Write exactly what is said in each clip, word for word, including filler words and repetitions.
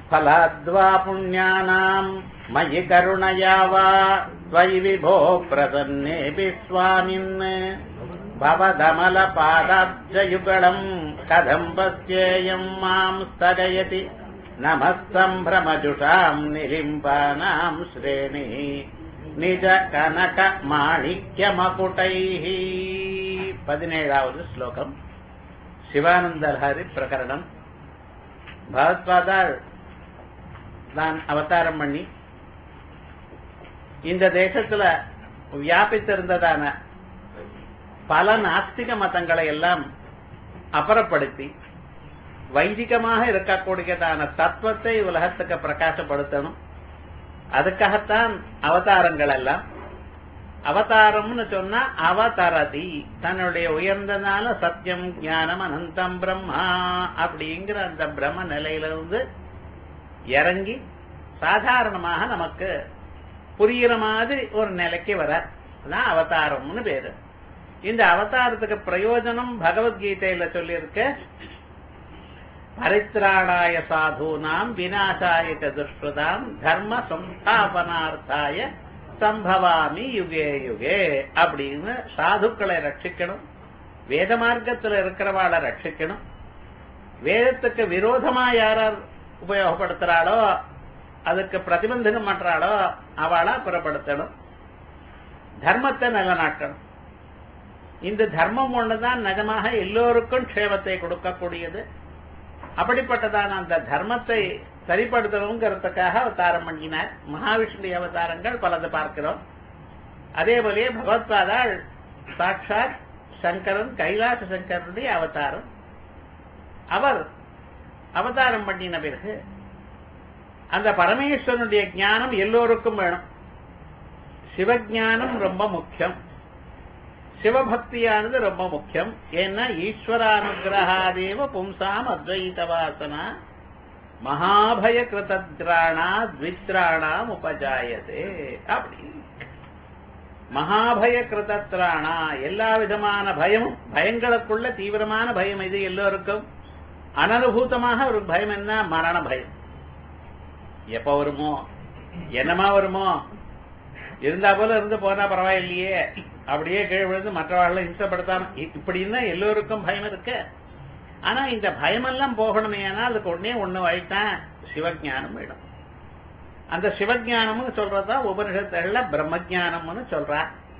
फलाद्वा पुण्यानाम् मयि करुणया वा त्वयि विभो प्रसन्नेऽपि स्वामिन् भवदमलपादाब्जयुगलम् कथम् पश्येयम् माम् स्थगयति नमः सम्भ्रमजुषाम् निलिम्बानाम् श्रेणिः निज कनक माणिक्यमकुटैः பதினேழாவது ஸ்லோகம் சிவானந்தலஹரி பிரகரணம். பகவத்பாதால் தான் அவதாரம் பண்ணி இந்த தேசத்துல வியாபித்திருந்ததான பல நாஸ்திக மதங்களை எல்லாம் அப்புறப்படுத்தி வைதிகமாக இருக்கக்கூடியதான தத்துவத்தை உலகத்துக்கு பிரகாசப்படுத்தணும். அதுக்காகத்தான் அவதாரங்கள் எல்லாம். அவதாரம்னு சொன்னா அவதாரதி, தன்னுடைய உயர்ந்தனால சத்தியம் ஞானம் அனந்தம் பிரம்மா அப்படிங்கிற அந்த பிரம்ம நிலையிலிருந்து இறங்கி சாதாரணமாக நமக்கு புரிகிற மாதிரி ஒரு நிலைக்கு வர அதான் அவதாரம்னு பேரு. இந்த அவதாரத்துக்கு பிரயோஜனம் பகவத்கீதையில சொல்லியிருக்க, பரித்ராணாய சாதூனாம் விநாசாய துஷ்கிருதாம் தர்ம சம்ஸ்தாபனார்த்தாய சம்பவாமி யுகே யுகே அப்படின்னு சாதுக்களை ரட்சிக்கணும், வேத மார்க்கத்தில் இருக்கிறவாளை ரட்சிக்கணும், வேதத்துக்கு விரோதமா யாரார் உபயோகப்படுத்துறாளோ அதுக்கு பிரதிபந்தகம் பண்றாளோ அவளா புறப்படுத்தணும், தர்மத்தை நிலநாட்டணும். இந்த தர்மம் ஒண்ணுதான் நிஜமாக எல்லோருக்கும் க்ஷேமத்தை கொடுக்கக்கூடியது. அப்படிப்பட்டதான அந்த தர்மத்தை சரிப்படுத்தணுங்கிறதுக்காக அவதாரம் பண்ணினார். மகாவிஷ்ணுடைய அவதாரங்கள் பலது பார்க்கிறோம். அதே போலயே பகவத்பாதாள் சாட்சாத் சங்கரன், கைலாச சங்கரனுடைய அவதாரம். அவர் அவதாரம் பண்ணின பிறகு அந்த பரமேஸ்வரனுடைய ஞானம் எல்லோருக்கும் வேணும். சிவஞானம் ரொம்ப முக்கியம், சிவபக்தியானது ரொம்ப முக்கியம். ஏன்னா ஈஸ்வரானுகிரகாதேவ பும்சாம் அத்வைத வாசனா மகாபய கிருதத்ராணா த்வித்ராணாம் உபஜாயதே அப்படி. மகாபய கிருதத்ராணா எல்லா விதமான பயமும், பயங்களுக்குள்ள தீவிரமான பயம் இது எல்லோருக்கும். அனனுபூதமாக ஒரு பயம் என்ன? மரண பயம். எப்ப வருமோ, என்னமா வருமோ, இருந்தா போல இருந்து போனா பரவாயில்லையே, அப்படியே கீழே விழுந்து மற்றவர்களை இம்சப்படுத்தாம, இப்படின்னா எல்லோருக்கும் பயம் இருக்கு. ஆனா இந்த பயமெல்லாம் போகணுமே, ஆனால் அதுக்கு ஒன்னே ஒண்ணு வழித்தான், சிவஞானம் வேணும். அந்த சிவஞானம்னு சொல்றதா உபனிஷத்துல பிரம்மஜானம்னு சொல்றா.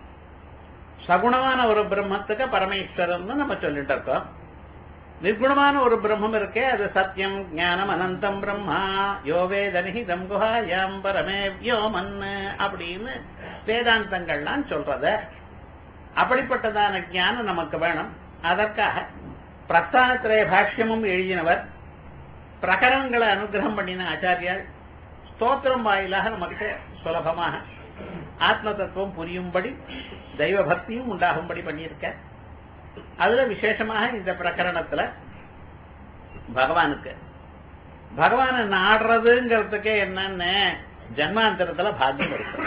சகுணமான ஒரு பிரம்மத்துக்கு பரமேஸ்வரன் நம்ம சொல்லிட்டு இருக்கோம். நிர்குணமான ஒரு பிரம்மம் இருக்கே, அது சத்தியம் ஞானம் அனந்தம் பிரம்மா யோவேதனிஹிதம் குஹாயாம் பரமே வியோமன் அப்படின்னு வேதாந்தங்கள்லாம் சொல்றத. அப்படிப்பட்டதான ஞானம் நமக்கு வேணும். அதற்காக பிரஸ்தானத்திரய பாஷ்யமும் எழுதினவர், பிரகரணங்களை அனுகிரகம் பண்ணின ஆச்சாரியால் ஸ்தோத்திரம் வாயிலாக நமக்கு சுலபமாக ஆத்ம தத்துவம் புரியும்படி தெய்வ பக்தியும் உண்டாகும்படி பண்ணியிருக்க. அதுல விசேஷமாக இந்த பிரகரணத்துல பகவானுக்கு பகவானை நாடுறதுங்கிறதுக்கே என்னன்னு ஜன்மாந்தரத்துல பாக்கியம் இருக்கு.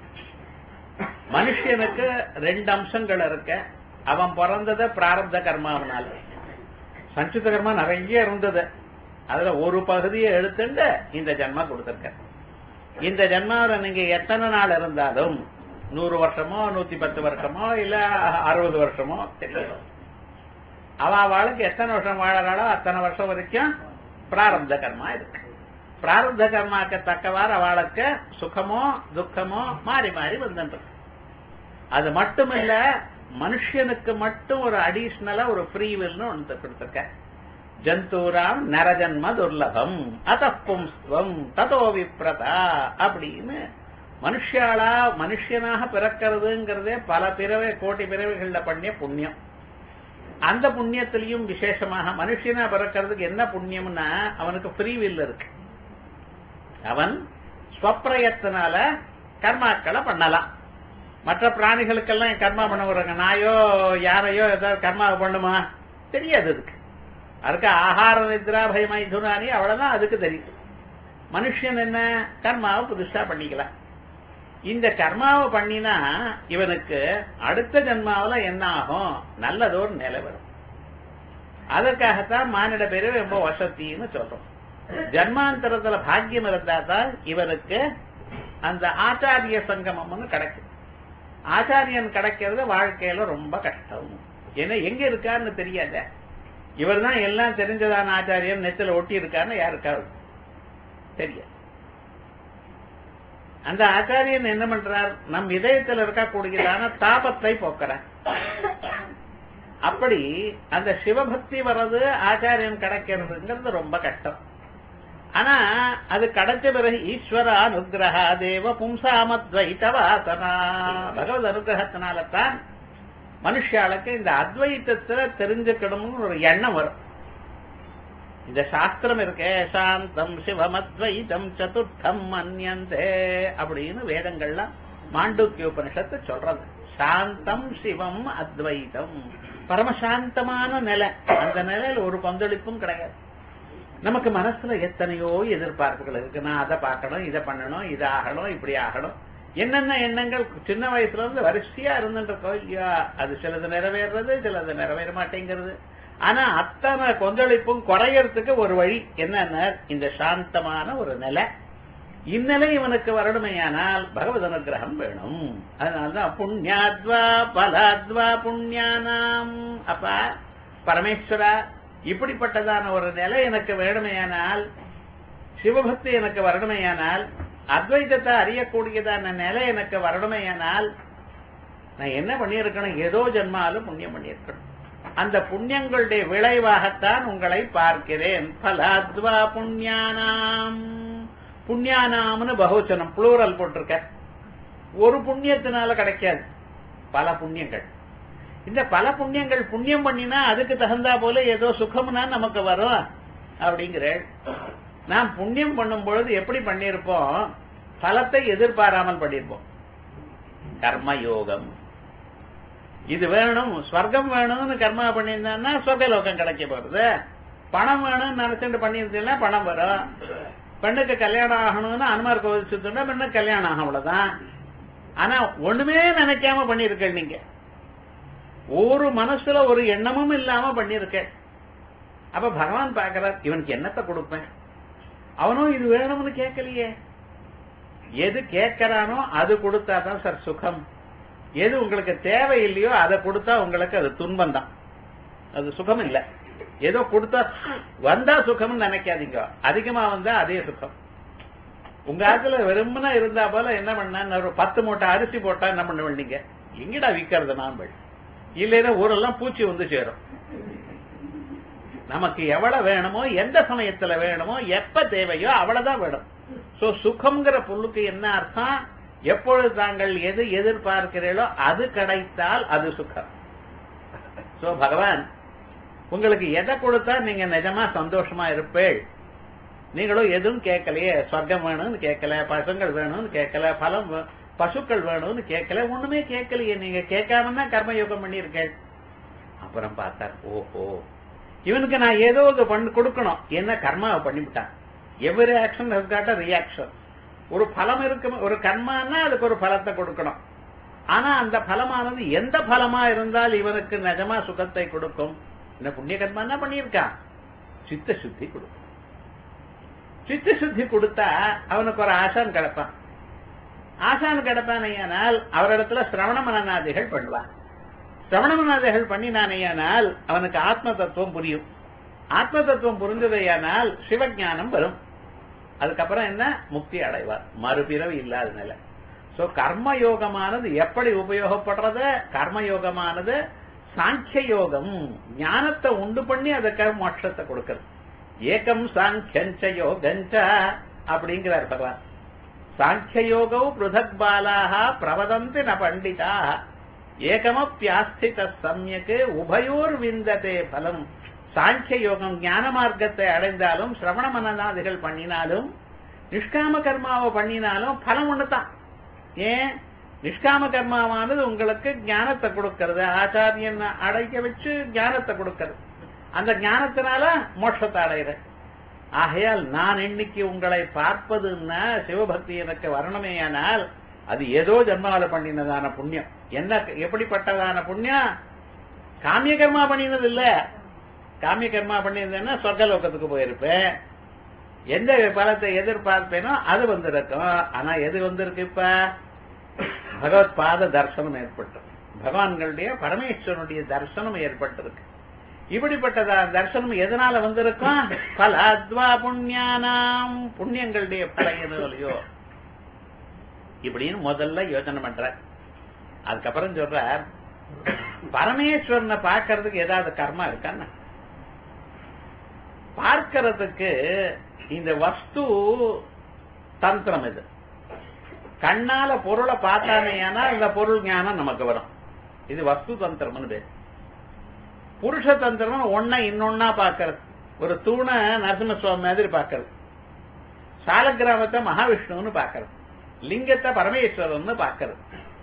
மனுஷனுக்கு ரெண்டு அம்சங்கள் இருக்க. அவன் பிறந்தது பிராரப்த கர்மாவனால. சஞ்சித கர்மா நிறைய இருந்தது, அதுல ஒரு பகுதியை எடுத்துட்டு இந்த ஜன்மா கொடுத்திருக்க. இந்த ஜன்மாவில நீங்க எத்தனை நாள் இருந்தாலும், நூறு வருஷமோ நூத்தி பத்து வருஷமோ இல்ல அறுபது வருஷமோ தெரியல, அவ அவளுக்கு எத்தனை வருஷம் வாழறாளோ அத்தனை வருஷம் வரைக்கும் பிராரப்த கர்மா இருக்கு. பிராரப்த கர்மாக்கு தக்கவாறு அவளுக்கு சுகமோ துக்கமோ மாறி மாறி வந்துட்டு. அது மட்டும் இல்ல, மனுஷனுக்கு மட்டும் ஒரு அடிஷனலா ஒரு ஃப்ரீ வில்னு ஒன்று கொடுத்திருக்க. ஜந்தூராம் நரஜன்ம துர்லபம் அதப்பும்ஸ்வம் ததோ விப்ரதா அப்படின்னு மனுஷாளா மனுஷனாக பிறக்கிறதுங்கிறதே பல பிறவை கோட்டி பிறவைகள்ல பண்ணிய புண்ணியம். அந்த புண்ணியத்திலையும் விசேஷமாக மனுஷனா பிறக்கிறதுக்கு என்ன புண்ணியம்னா, அவனுக்கு ஃப்ரீ வில் இருக்கு. அவன் ஸ்வப்பிரயத்தினால கர்மாக்களை பண்ணலாம். மற்ற பிராணிகளுக்கெல்லாம் கர்மா பண்ண விடுறாங்க. நாயோ யாரையோ ஏதாவது கர்மாவை பண்ணுமா தெரியாது. அதுக்கு அதுக்கு ஆகார நித்ரா பயமைதுனானி அவ்வளவுதான் அதுக்கு தெரியும். மனுஷன் என்ன கர்மாவை புதுசா பண்ணிக்கலாம். இந்த கர்மாவை பண்ணினா இவனுக்கு அடுத்த ஜன்மாவில என்ன ஆகும், நல்லதோர் நிலை வரும். அதற்காகத்தான் மானிட பேரு ரொம்ப வசத்தின்னு சொல்றோம். ஜன்மாந்தரத்துல பாக்கியம் இருந்தா தான் இவனுக்கு அந்த ஆச்சாரிய சங்கமம்னு கிடைக்கும். ஆச்சாரியன் கிடைக்கிறது வாழ்க்கையில ரொம்ப கஷ்டம். ஏன்னா எங்க இருக்காருன்னு தெரியாத. இவர் தான் எல்லாம் தெரிஞ்சதான ஆச்சாரியன் நெத்தில ஒட்டி இருக்காருன்னு யாருக்காவது தெரியாது. அந்த ஆச்சாரியன் என்ன பண்றார்? நம் இதயத்தில் இருக்கக்கூடியதான தாபத்தை போக்குறார். அப்படி அந்த சிவபக்தி வர்றது ஆச்சாரியன் கிடைக்கிறதுங்கிறது ரொம்ப கஷ்டம். ஆனா அது கிடைச்ச பிறகு ஈஸ்வர அனுகிரக தேவ பும்சாமத்வைத வாசனா, பகவத் அனுகிரகத்தினால்தான் மனுஷாளுக்கு இந்த அத்வைத்தத்துல தெரிஞ்சுக்கணும்னு ஒரு எண்ணம் வரும். இந்த சாஸ்திரம் இருக்கே, சாந்தம் சிவம் அத்வைதம் சதுர்த்தம் மன்யந்தே அப்படின்னு வேதங்கள்லாம் மாண்டூக்கிய உபனிஷத்து சொல்றது. சாந்தம் சிவம் அத்வைதம், பரமசாந்தமான நிலை. அந்த நிலையில ஒரு பங்களிப்பும் கிடையாது. நமக்கு மனசுல எத்தனையோ எதிர்பார்ப்புகள் இருக்கு. நான் அதை பார்க்கணும், இதை பண்ணணும், இதை ஆகணும், இப்படி ஆகணும், என்னென்ன எண்ணங்கள் சின்ன வயசுல இருந்து வரிசையா இருந்துருக்கோம் இல்லையா? அது சிலது நிறைவேறது, சிலது நிறைவேற மாட்டேங்கிறது. ஆனா அத்தனை கொந்தளிப்பும் குறையறதுக்கு ஒரு வழி என்னன்னா இந்த சாந்தமான ஒரு நிலை. இந்நிலை இவனுக்கு வரணுமையானால் பகவத் அனுகிரகம் வேணும். அதனால்தான் புண்ணியாத்வா பலாத்வா புண்ணியானாம். அப்ப பரமேஸ்வரா, இப்படிப்பட்டதான ஒரு நிலை எனக்கு வேணுமையானால், சிவபக்தி எனக்கு வரணுமையானால், அத்வைதத்தை அறியக்கூடியதான நிலை எனக்கு வரணுமையானால் நான் என்ன பண்ணியிருக்கணும்? ஏதோ ஜன்மாலும் புண்ணியம் பண்ணியிருக்கணும். அந்த புண்ணியங்களுடைய விளைவாகத்தான் உங்களை பார்க்கிறேன். பலாத்வா புண்ணியானாம். புண்ணியானாம்னு பகுவச்சனம் புளூரல் போட்டிருக்க. ஒரு புண்ணியத்தினால கிடைக்காது, பல புண்ணியங்கள். இந்த பல புண்ணியங்கள் புண்ணியம் பண்ணினா அதுக்கு தகுந்தா போல ஏதோ சுகம்னா நமக்கு வரும் அப்படிங்கிற. நாம் புண்ணியம் பண்ணும் பொழுது எப்படி பண்ணிருப்போம்? பலத்தை எதிர்பாராமல் பண்ணிருப்போம். கர்மயோகம் இது வேணும், ஸ்வர்க்கம் வேணும்னு கர்மா பண்ணியிருந்தா சொர்க்கலோகம் கிடைக்க போறது. பணம் வேணும்னு நினைச்சுட்டு பண்ணியிருந்தீங்கன்னா பணம் வரும். பெண்ணுக்கு கல்யாணம் ஆகணும்னு அனுமார் கோவில் சுத்தா பெண்ணுக்கு கல்யாணம் ஆகும், அவ்வளவுதான். ஆனா ஒண்ணுமே நினைக்காம பண்ணிருக்க, நீங்க ஒரு மனசுல ஒரு எண்ணமும் இல்லாம பண்ணிருக்க. அப்ப பகவான் பாக்கிறார், இவனுக்கு என்னத்தை கொடுப்பேன்? அவனும் இது வேணும்னு கேட்கலையே. எது கேட்கிறானோ அது கொடுத்தாதான் சார் சுகம். எது உங்களுக்கு தேவை இல்லையோ அதை கொடுத்தா உங்களுக்கு அது துன்பம் தான், அது சுகம் இல்ல. ஏதோ கொடுத்தா வந்தா சுகம்னு நினைக்காதீங்க. அதிகமா வந்தா அதே சுகம். உங்க ஆத்துல வெறுமனா இருந்தா போல என்ன பண்ண, ஒரு பத்து மூட்டை அரிசி போட்டா என்ன பண்ண வேண்டிங்க? எங்கடா விக்கிறது நாம்பள்? இல்லைன்னா ஊரெல்லாம் பூச்சி வந்து சேரும். நமக்கு எவ்வளவு வேணுமோ, எந்த சமயத்துல வேணுமோ, எப்ப தேவையோ அவ்வளவுதான் வேணும். சோ சுகம்ங்கிற பொருளுக்கு என்ன அர்த்தம்? எப்பொழுது தாங்கள் எது எதிர்பார்க்கிறீர்களோ அது கிடைத்தால் அது சுகம். சோ பகவான் உங்களுக்கு எதை கொடுத்தா நீங்க நிஜமா சந்தோஷமா இருப்பேள்? நீங்களும் எதுவும் கேட்கலையே. சொர்க்கம் வேணும்னு கேட்கல, பசங்கள் வேணும்னு கேட்கல, பலம் பசுக்கள் வேணும்னு கேட்கல, ஒண்ணுமே கேட்கலையே. நீங்க கேட்காம தான் கர்மயோகம் பண்ணிருக்கேன். அப்புறம் பார்த்தார், ஓஹோ இவனுக்கு நான் ஏதோ இது பண்ணி கொடுக்கணும். என்ன கர்மாவை பண்ணிவிட்டான். Every action has got a reaction. ஒரு பலம் இருக்கு, ஒரு கர்மான்னா அதுக்கு ஒரு பலத்தை கொடுக்கணும். ஆனா அந்த பலமானது எந்த பலமா இருந்தால் இவனுக்கு நிஜமா சுகத்தை கொடுக்கும்? என்ன புண்ணிய கர்மா என்ன பண்ணியிருக்கான்? சித்த சுத்தி கொடுக்கும். சித்த சுத்தி கொடுத்தா அவனுக்கு ஒரு ஆசான் கிடைப்பான். ஆசான் கிடைப்பானையானால் அவரிடத்துல சிரவண மனநாதிகள் பண்ணுவான். சிரவண மனநாதிகள் பண்ணினானையானால் அவனுக்கு ஆத்ம தத்துவம் புரியும். ஆத்ம தத்துவம் புரிஞ்சதையானால் சிவஞானம் வரும். அதுக்கப்புறம் என்ன? முக்தி அடைவார், மறுபிறவி இல்லாத நிலை. சோ கர்மயோகமானது எப்படி உபயோகப்படுறது? கர்மயோகமானது சாங்கிய யோகம், ஞானத்தை உண்டு பண்ணி அதுக்காக மோட்சத்தை கொடுக்கிறது. ஏகம் சாங்கியஞ்ச யோகஞ்ச அப்படிங்கிறார் பகவான். சாங்கிய யோகோ பிருதக் பாலாக பிரவதந்தி ந பண்டிதா ஏகமப்யாஸ்தித சம்யக்கு உபயோர் விந்ததே பலம். சாங்கிய யோகம் ஞான மார்க்கத்தை அடைந்தாலும், சிரவண மனநாதிகள் பண்ணினாலும், நிஷ்காம கர்மாவை பண்ணினாலும் பலம் ஒண்ணுதான். ஏன்? நிஷ்காம கர்மாவானது உங்களுக்கு ஞானத்தை கொடுக்கிறது. ஆச்சாரியன் அடைக்க வச்சு ஞானத்தை கொடுக்கிறது. அந்த ஞானத்தினால மோட்சத்தை அடைகிற. ஆகையால் நான் இன்னைக்கு உங்களை பார்ப்பதுன்னா சிவபக்தி எனக்கு வரணுமேயானால் அது ஏதோ ஜன்மாவில பண்ணினதான புண்ணியம். என்ன எப்படிப்பட்டதான புண்ணியம்? காமிய கர்மா பண்ணினது இல்ல. காமிய கர்மா பண்ணியிருந்தேன்னா சொர்க்கலோகத்துக்கு போயிருப்பேன். எந்த பலத்தை எதிர்பார்ப்பேனோ அது வந்திருக்கும். ஆனா எது வந்திருக்கு? இப்ப பகவத் பாத தர்சனம் ஏற்பட்டு பகவான்களுடைய பரமேஸ்வரனுடைய தர்சனம் ஏற்பட்டிருக்கு. இப்படிப்பட்ட தர்சனம் எதனால வந்திருக்கும்? பலாத்வா புண்ணியானாம், புண்ணியங்களுடைய பழையதோ இப்படின்னு முதல்ல யோசனை பண்ற. அதுக்கப்புறம் சொல்ற பரமேஸ்வரனை பார்க்கறதுக்கு ஏதாவது கர்மா இருக்கான்னு பார்க்கறதுக்கு இந்த வஸ்து தந்திரம். இது கண்ணால பொருளை பார்த்தானேனா இந்த பொருள் ஞானம் நமக்கு வரும். இது வஸ்து தந்திரம்னு பேர். புருஷ தந்திரம் ஒன்ன இன்னொன்னா பார்க்கறது. ஒரு தூணை நரசிம்மசுவாமி மாதிரி பார்க்கறது, சால கிராமத்தை மகாவிஷ்ணுன்னு பார்க்கறது, லிங்கத்தை பரமேஸ்வரன் பார்க்கறது,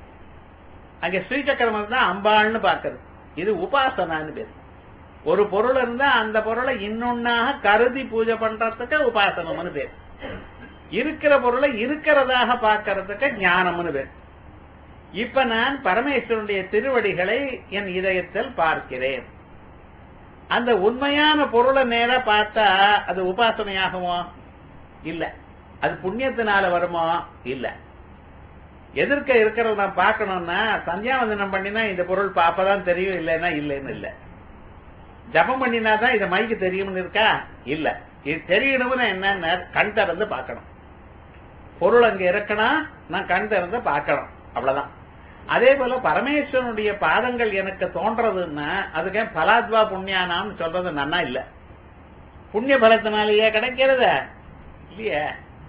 அங்க ஸ்ரீசக்கரம் தான் அம்பாள்னு பார்க்கறது. இது உபாசனான்னு பேர். ஒரு பொருள் இருந்தா அந்த பொருளை இன்னொன்னாக கருதி பூஜை பண்றதுக்கு உபாசனம்னு பேர். இருக்கிற பொருளை இருக்கிறதாக பார்க்கறதுக்கு ஞானம்னு பேர். இப்ப நான் பரமேஸ்வரனுடைய திருவடிகளை என் இதயத்தில் பார்க்கிறேன். அந்த உண்மையான பொருளை நேரா பார்த்தா அது உபாசனையாகுமோ? இல்ல. அது புண்ணியத்தினால வருமோ? இல்ல. எதிர்க்க இருக்கிறத நான் பார்க்கணும்னா சந்தியாவந்தனம் பண்ணினா இந்த பொருள் அப்பதான் தெரியும், இல்லைன்னா இல்லைன்னு இல்ல. ஜபம் பண்ணினாதான் இது மைக்கு தெரியும்னு இருக்கா? இல்ல. இது தெரியணும்னு என்னன்னு கண் திறந்து பார்க்கணும். பொருள் அங்க இருக்கணும், நான் கண் திறந்து பார்க்கணும், அவ்வளவுதான். அதே போல பரமேஸ்வரனுடைய பாதங்கள் எனக்கு தோன்றதுன்னா அதுக்கு பலாத்வா புண்ணியானான்னு சொல்றது நன்னா இல்ல. புண்ணிய பலத்தினாலேயே கிடைக்கிறது இல்லையே.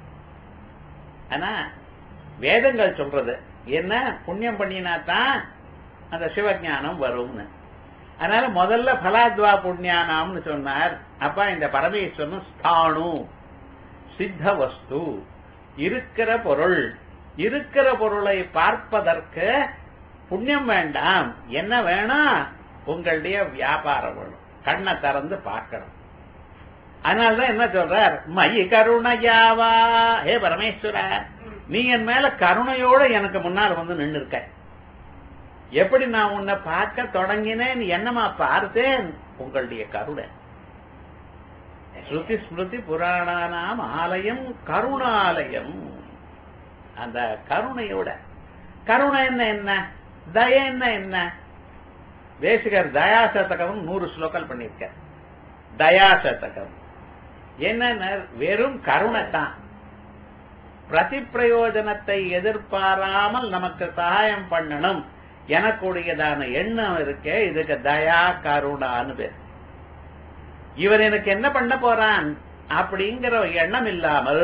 ஆனா வேதங்கள் சொல்றது என்ன? புண்ணியம் பண்ணினாத்தான் அந்த சிவஞானம் வரும்னு. அதனால முதல்ல பலாத்வா புண்ணியானாம்னு சொன்னார். அப்ப இந்த பரமேஸ்வரன் ஸ்தானு சித்த வஸ்து, இருக்கிற பொருள். இருக்கிற பொருளை பார்ப்பதற்கு புண்ணியம் வேண்டாம். என்ன வேணும்? உங்களுடைய வியாபாரம் வேணும். கண்ணை திறந்து பார்க்கணும். அதனாலதான் என்ன சொல்றார்? மயி கருணையாவா, ஹே பரமேஸ்வர, நீ என் மேல கருணையோட எனக்கு முன்னால் வந்து நின்று இருக்க. எப்படி நான் உன்னை பார்க்க தொடங்கினேன், என்னமா பார்த்தேன்? உங்களுடைய கருணை. ஸ்ருதி ஸ்மிருதி புராணானாம் ஆலயம் கருணாலயம். அந்த கருணையோட, கருணை என்ன என்ன, தய என்ன என்ன? தேசிகர் தயாசதகம் நூறு ஸ்லோகல் பண்ணிருக்க. தயாசதகம் என்ன? வெறும் கருணை தான். பிரதி பிரயோஜனத்தை எதிர்பாராமல் நமக்கு சகாயம் பண்ணணும் எனக்குடையதான எண்ணம் இருக்கே, இதுக்கு தயா கருணான்னு பேர். இவர் எனக்கு என்ன பண்ண போறான் அப்படிங்கிற எண்ணம் இல்லாமல்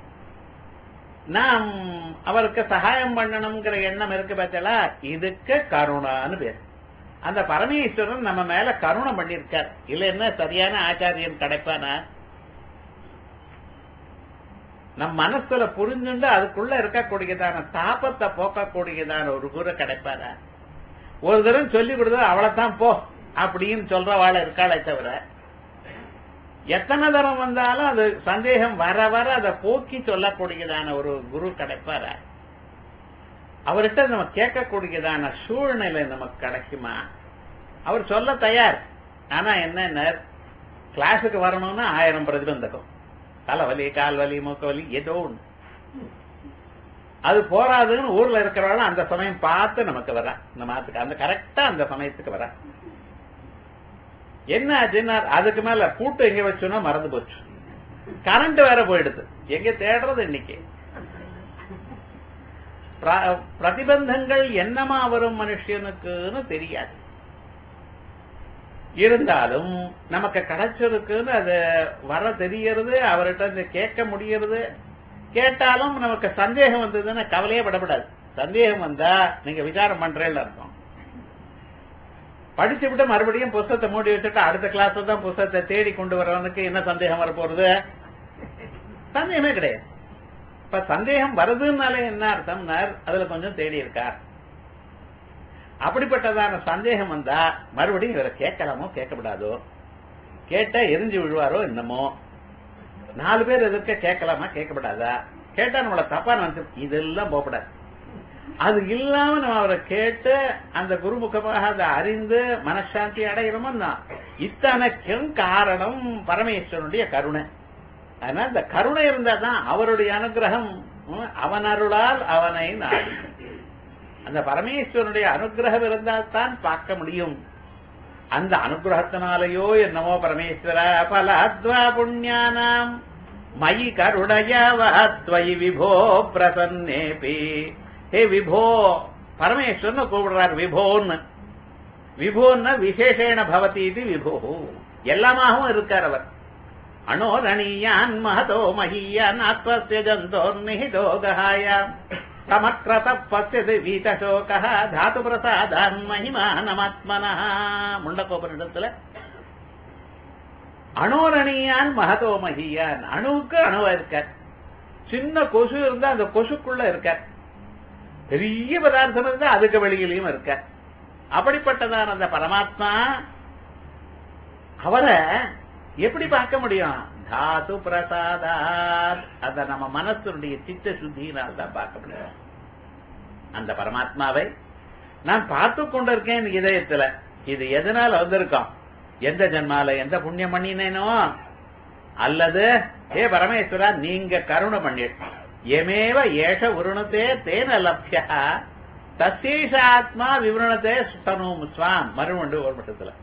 நாம் அவருக்கு சகாயம் பண்ணணுங்கிற எண்ணம் இருக்கு பார்த்தா, இதுக்கு கருணான்னு பேர். அந்த பரமேஸ்வரன் நம்ம மேல கருணை பண்ணிருக்கார். இல்லைன்னா சரியான ஆச்சாரியன் கிடைப்பானா? நம் மனசுல புரிஞ்சுண்டு அதுக்குள்ள இருக்கக்கூடியதான தாபத்தை போக்கக்கூடியதான ஒரு குரு கிடைப்பாரா? ஒரு தரம் சொல்லி கொடுத்தா அவ்வளவுதான் போ அப்படின்னு சொல்றவாள இருக்காளே தவிர, எத்தனை தரம் வந்தாலும் அது சந்தேகம் வர வர அதை போக்கி சொல்லக்கூடியதான ஒரு குரு கிடைப்பாரா? அவர்கிட்ட நம்ம கேட்கக்கூடியதான சூழ்நிலை நமக்கு கிடைக்குமா? அவர் சொல்ல தயார். ஆனா என்ன, கிளாஸுக்கு வரணும்னா ஆயிரம் பிரதிபந்தகம், தலைவலி, கால்வலி, மூக்கவலி, ஏதோ ஒண்ணு. அது போராதுன்னு ஊர்ல இருக்கிறவங்க அந்த சமயம் பார்த்து நமக்கு வர, இந்த மாத்துக்கு அந்த கரெக்டா அந்த சமயத்துக்கு வர. என்ன ஆச்சுன்னா அதுக்கு மேல கூட்டு எங்க வச்சோன்னா மறந்து போச்சு. கரண்ட் வேற போயிடுது. எங்க தேடுறது இன்னைக்கு? பிரதிபந்தங்கள் என்னமா வரும் மனுஷனுக்குன்னு தெரியாது. இருந்தாலும் நமக்கு கிடைச்சிருக்குன்னு அது வர தெரியறது, அவர்கிட்ட கேட்க முடியறது. கேட்டாலும் நமக்கு சந்தேகம் வந்ததுன்னா கவலையே படப்படாது. சந்தேகம் வந்தா நீங்க விசாரம் பண்றேன்னு அர்த்தம். படிச்சு விட்டு மறுபடியும் புஸ்தகத்தை மூடி வச்சுட்டு அடுத்த கிளாஸ் தான் புஸ்தகத்தை தேடி கொண்டு வரவனுக்கு என்ன சந்தேகம் வரப்போறது? சந்தேகமே கிடையாது. இப்ப சந்தேகம் வருதுன்னாலே என்ன அர்த்தம்னா அதுல கொஞ்சம் தேடி இருக்கார். அப்படிப்பட்டதான சந்தேகம் வந்தா மறுபடியும் இவரை கேட்கலாமோ கேட்கப்படாதோ, கேட்டா எரிஞ்சு விழுவாரோ என்னமோ, நாலு பேர் எதிர்க்க கேட்கலாமா கேட்கப்படாதா, கேட்டா நம்மள தப்பா நினைச்சு இதெல்லாம் போகப்படாது. அது இல்லாம நம்ம அவரை கேட்டு அந்த குருமுகமாக அதை அறிந்து மனசாந்தி அடைகிறோம்னா இத்தனைக்கும் காரணம் பரமேஸ்வரனுடைய கருணை. அதனால இந்த கருணை இருந்தா தான் அவருடைய அனுகிரகம். அவன் அருளால் அவனை நாடி, அந்த பரமேஸ்வரனுடைய அனுகிரகம் இருந்தால் தான் பார்க்க முடியும். அந்த அனுகிரகத்தினாலேயோ என்னமோ பரமேஸ்வர பலாத்வா புண்ணியானாம் மயி கருணையவத்வயி விபோ பிரசன்னேபி. ஹே விபோ, பரமேஸ்வரன் கூப்பிடுறார் விபோன்னு. விபோன்னா விசேஷேன பவதி இது விபோ, எல்லாமாகவும் இருக்கார் அவர். அனோரணீயான் மகதோ மஹீயான் ஆத்மஸ்ய ஜந்தோர் நிஹிதோ கஹாயாம் சமக்ரத பஸ்யது வீதசோகா தாது பிரசாதான் மகிமானமாத்மனः. முண்டகோபனிடத்துல அனோரணீயான் மகதோ மஹீயான், அணுவுக்கு அணுவா இருக்கார். சின்ன கொசு இருந்தா அந்த கொசுக்குள்ள இருக்கார், பெரிய பதார்த்தம் இருந்தா அதுக்கு வெளியிலையும் இருக்கார். அப்படிப்பட்டதான் அந்த பரமாத்மா. அவரை எப்படி பார்க்க முடியும்? தாது பிரசாதாத், அத நம்ம மனசுடைய சித்த சுத்தியினால் தான் பார்க்க முடியும். அந்த பரமாத்மாவை நான் பார்த்து கொண்டிருக்கேன் இதயத்துல. இது எதனால வந்திருக்கோம்? எந்த ஜன்மால எந்த புண்ணியம் பண்ணினேனோ, அல்லது ஏ பரமேஸ்வரா நீங்க கருணை பண்ணி எமேவ ஏஷ உருணத்தே தேன லப்யா தசேஷ ஆத்மா விவரணத்தே சுத்தனும் ஸ்வாம். மறுமண்டு ஒரு மட்டத்துல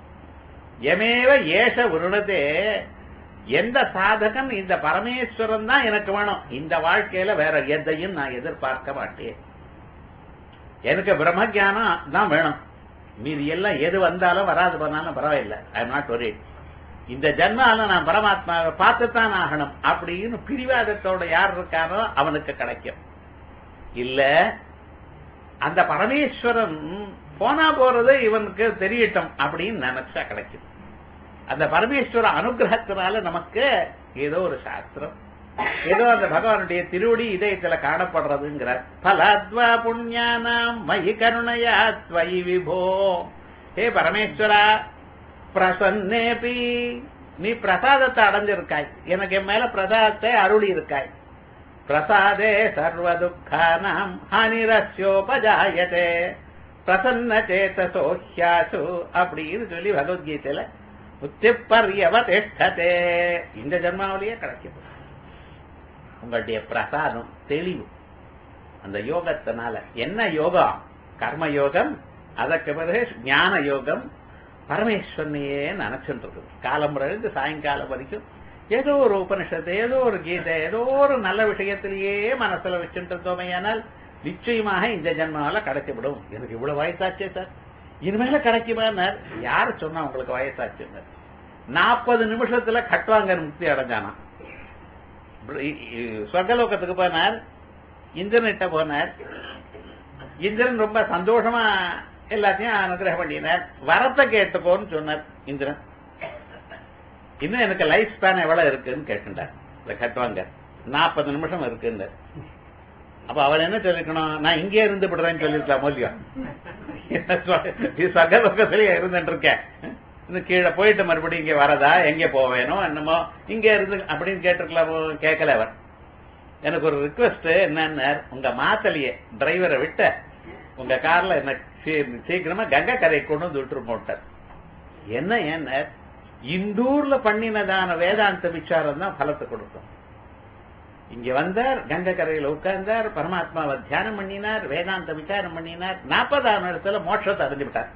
எமேவ ஏஷ உருணத்தே, எந்த சாதகன் இந்த பரமேஸ்வரன் தான் எனக்கு வேணும், இந்த வாழ்க்கையில வேற எதையும் நான் எதிர்பார்க்க மாட்டேன். எனக்கு பிரம்ம ஜானம் தான் வேணும், மீது எல்லாம் எது வந்தாலும் வராது பண்ணாலும் பரவாயில்லை, ஐ எம் நாட் வரிட். இந்த ஜன்மால நான் பரமாத்மாவை பார்த்துத்தான் ஆகணும் அப்படின்னு பிடிவாதத்தோட யார் இருக்கானோ அவனுக்கு கிடைக்கும். இல்ல அந்த பரமேஸ்வரன் போனா போறது இவனுக்கு தெரியட்டும் அப்படின்னு நினைச்சா கிடைக்கும். அந்த பரமேஸ்வர அனுகிரகத்தினால நமக்கு ஏதோ ஒரு சாஸ்திரம், ஏதோ அந்த பகவானுடைய திருவடி இதயத்துல காணப்படுறதுங்கிறார். பலாத்வா புண்ணியானாம் மயி கருணையா த்வயி விபோ. ஹே பரமேஸ்வரா பிரசன்னேபி, நீ பிரசாதத்தை அடைஞ்சிருக்காய், எனக்கு என் மேல பிரசாதத்தை அருளி இருக்காய். பிரசாதே சர்வ துக்கானாம் ஹானிரஸ்யோபஜாயதே பிரசன்ன சேதசோ ஹ்யாசு அப்படின்னு சொல்லி பகவத்கீதையில முத்திப்பர்யவதிஷ்டதே. இந்த ஜன்மாவிலேயே கிடைக்கும் உங்களுடைய பிரசாதம், தெளிவு. அந்த யோகத்தினால என்ன யோகம்? கர்ம யோகம், அதற்கு பிறகு ஞான யோகம். பரமேஸ்வரனையே நினைச்சுட்டு இருக்குது காலம் இருந்து சாயங்காலம் வரைக்கும். ஏதோ ஒரு உபனிஷத்து, ஏதோ ஒரு கீதை, ஏதோ ஒரு நல்ல விஷயத்திலேயே மனசுல வச்சுட்டு இருந்தோமையானால் நிச்சயமாக இந்த ஜன்மாவில கிடைக்கப்படும். எனக்கு இவ்வளவு வயசாச்சே சார், இனிமேல கிடைக்குமான்னார். யாரு சொன்னா உங்களுக்கு வயசாச்சுன்னு? நாற்பது நிமிஷத்துல கட்டுவாங்க முக்தி அடைஞ்சானா. சொர்க்கலோகத்துக்கு போனார், இந்திரன்கிட்ட போனார். இந்திரன் ரொம்ப சந்தோஷமா எல்லாத்தையும் அனுகிரகம் பண்ணினார். வரத்தை கேட்டுக்கோன்னு சொன்னார் இந்திரன். இன்னும் எனக்கு லைஃப் ஸ்பேன் எவ்வளவு இருக்குன்னு கேட்டுட்டார். இதை கட்டுவாங்க நாற்பது நிமிஷம் இருக்குன்னு. அப்ப அவன் என்ன சொல்லிருக்கணும்? நான் இங்கே இருந்து விடுறேன்னு சொல்லிருக்கலாம். மூலியம் சகலோகத்திலேயே இருந்துட்டு இருக்கேன், இன்னும் கீழே போயிட்டு மறுபடியும் இங்க வரதா, எங்க போவேனோ என்னமோ, இங்க இருந்து அப்படின்னு கேட்டிருக்கலாம். கேட்கல அவர். எனக்கு ஒரு ரிக்வெஸ்ட் என்னன்னு, உங்க மாத்தலையே டிரைவரை விட்ட உங்க கார்ல என்ன சீக்கிரமா கங்கை கரை கொண்டு வந்து விட்டுரு போட்டார். என்ன என்ன இந்தூர்ல பண்ணினதான வேதாந்த விசாரம் தான் பலத்தை கொடுக்கும். இங்க வந்தார், கங்கை கரையில உட்கார்ந்தார், பரமாத்மாவை தியானம் பண்ணினார், வேதாந்த விசாரம் பண்ணினார். நாற்பதாம் இடத்துல மோட்சத்தை அடைஞ்சு விட்டார்.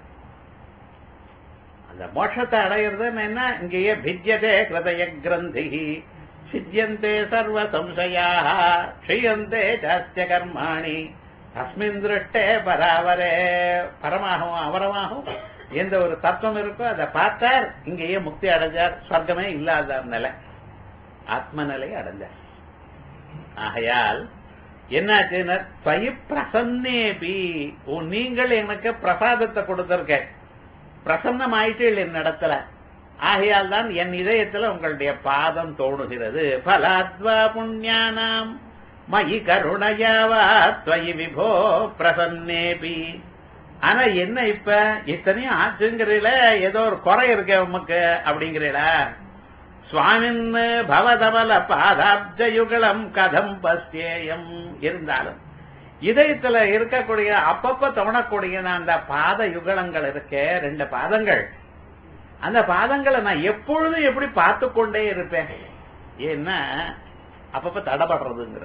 அந்த மோட்சத்தை அடையிறது என்ன? இங்கேயே பித்யதே கிருதய கிரந்தி சித்தியந்தே சர்வ சம்சயாக க்ஷயந்தே சாஸ்திய கர்மாணி தஸ்மின் திருஷ்டே பராவரே. பரமாகவும் அவரமாகவும் எந்த ஒரு தத்துவம் இருக்கோ அதை பார்த்தார், இங்கேயே முக்தி அடைஞ்சார். சொர்க்கமே இல்லாத நிலை, ஆத்ம நிலையை அடைஞ்சார். ஆகையால் என்னாச்சுன்னா ஸ்வயி பிரசன்னேபி, நீங்கள் எனக்கு பிரசாதத்தை கொடுத்திருக்க, பிரசன்னம் ஆயிட்டு என் இடத்துல. ஆகையால் தான் என் இதயத்துல உங்களுடைய பாதம் தோணுகிறது. பலாத்வா புண்ணியானாம் மயி கருணையாவா த்வயி விபோ பிரசன்னேபி. ஆனா என்ன இப்ப இத்தனையும் ஆச்சுங்கிறீல, ஏதோ ஒரு குறை இருக்க உமக்கு அப்படிங்கிறீல. சுவாமின் பவதமல பாதாப்ஜயுகலம் கதம் பஸ்யேயம். இருந்தாலும் இதயத்துல இருக்கக்கூடிய அப்பப்ப தோணக்கூடிய அந்த பாத யுகலங்கள் இருக்க, ரெண்டு பாதங்கள், அந்த பாதங்களை நான் எப்பொழுதும் எப்படி பார்த்து கொண்டே இருப்பேன். ஏன்னா அப்பப்ப தடப்படுறதுங்கிற.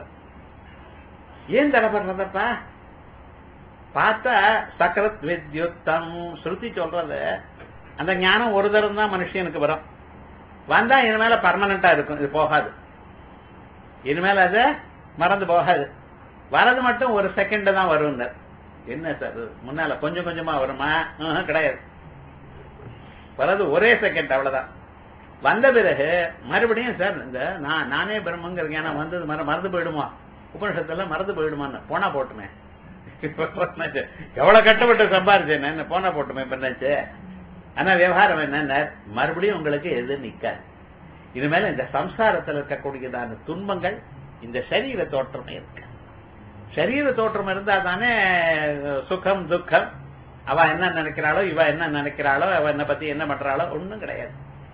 ஏன் தடப்படுறதப்பா? பார்த்தா சக்கரத் வித்யுத்தம் ஸ்ருதி சொல்றது அந்த ஞானம் ஒரு தரம் தான் மனுஷனுக்கு வரும். வந்தா இனிமேல பர்மனண்டா இருக்கும், இது போகாது. இனிமேல அது மறந்து போகாது. வரது மட்டும் ஒரு செகண்ட் தான் வரும். என்ன சார் முன்னால கொஞ்சம் கொஞ்சமா வருமா? கிடையாது, வரது ஒரே செகண்ட், அவ்வளவுதான். வந்த பிறகு மறுபடியும் சார் இந்த நான் நானே பிரம்மங்கிற ஞானம் வந்தது மறந்து போயிடுமா? உபனிஷத்துல மறந்து போயிடுமான்னு போனா போட்டுமே. எவ்வளவு கட்டப்பட்டு சம்பாரிச்சேன் என்ன போனா போட்டுமே பண்ணாச்சு. ஆனா விவகாரம் என்ன, மறுபடியும் உங்களுக்கு எது நிக்காது. இனிமேல இந்த சம்சாரத்தில் இருக்கக்கூடியதான துன்பங்கள் இந்த சரீர தோற்றமே இருக்கு. சரீர தோற்றம் இருந்தா தானே சுகம் துக்கம். அவ என்ன நினைக்கிறாளோ, இவ என்ன நினைக்கிறாளோ, அவ என்ன பத்தி என்ன பண்றாளோ ஒண்ணும் கிடையாது.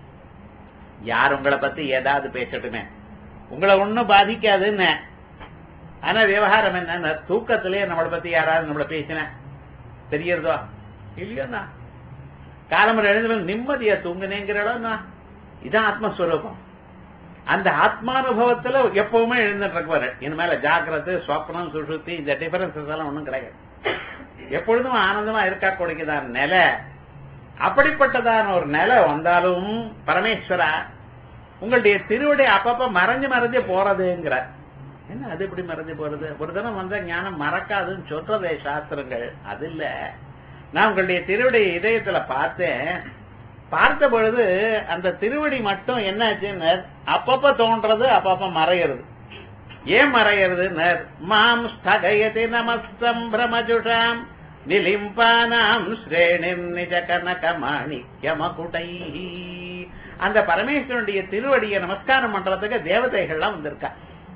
யார் உங்களை பத்தி ஏதாவது பேசட்டுமே, உங்களை ஒன்னும் பாதிக்காதுன்னு. ஆனா விவகாரம் என்ன, தூக்கத்திலேயே நம்மளை பத்தி யாராவது நம்மள பேசின தெரியறதோ இல்லையோண்ணா? காலம்பரம் எழுந்து நிம்மதியா தூங்குனேங்கிறாளோண்ணா? இதான் ஆத்மஸ்வரூபம். அந்த ஆத்மானுபவத்துல எப்பவுமே எழுந்துட்டு இருக்குவாரு. இனிமேல ஜாக்கிரதை ஸ்வப்னம் சுஷுப்தி இந்த டிஃபரன்சஸ் எல்லாம் ஒண்ணும் கிடையாது. எப்பொழுதும் ஆனந்தமா இருக்கா கொடுக்குதான் நிலை. அப்படிப்பட்டதான ஒரு நிலை வந்தாலும் பரமேஸ்வரா உங்களுடைய திருவடி அப்பப்ப மறைஞ்சு மறைஞ்சு போறதுங்கிற. என்ன அது இப்படி மறைஞ்சு போறது? ஒரு தினம் வந்த ஞானம் மறக்காதுன்னு சொல்றதே சாஸ்திரங்கள். அது இல்ல, நான் உங்களுடைய திருவடி இதயத்துல பார்த்தேன். பார்த்த பொழுது அந்த திருவடி மட்டும் என்னாச்சுன்னு அப்பப்ப தோன்றது, அப்பப்ப மறையிறது. ஏன் மறையிறது? மாம் ஸ்தகயதி நமஸ்தம்பிரமஜுஷாம் நிலிம்பானாம் ஸ்ரேணிர் நிஜ கனக மாணிக்யமகுடை. அந்த பரமேஸ்வரனுடைய திருவடியை நமஸ்காரம் பண்றதுக்கு தேவதைகள்லாம் வந்திருக்கா.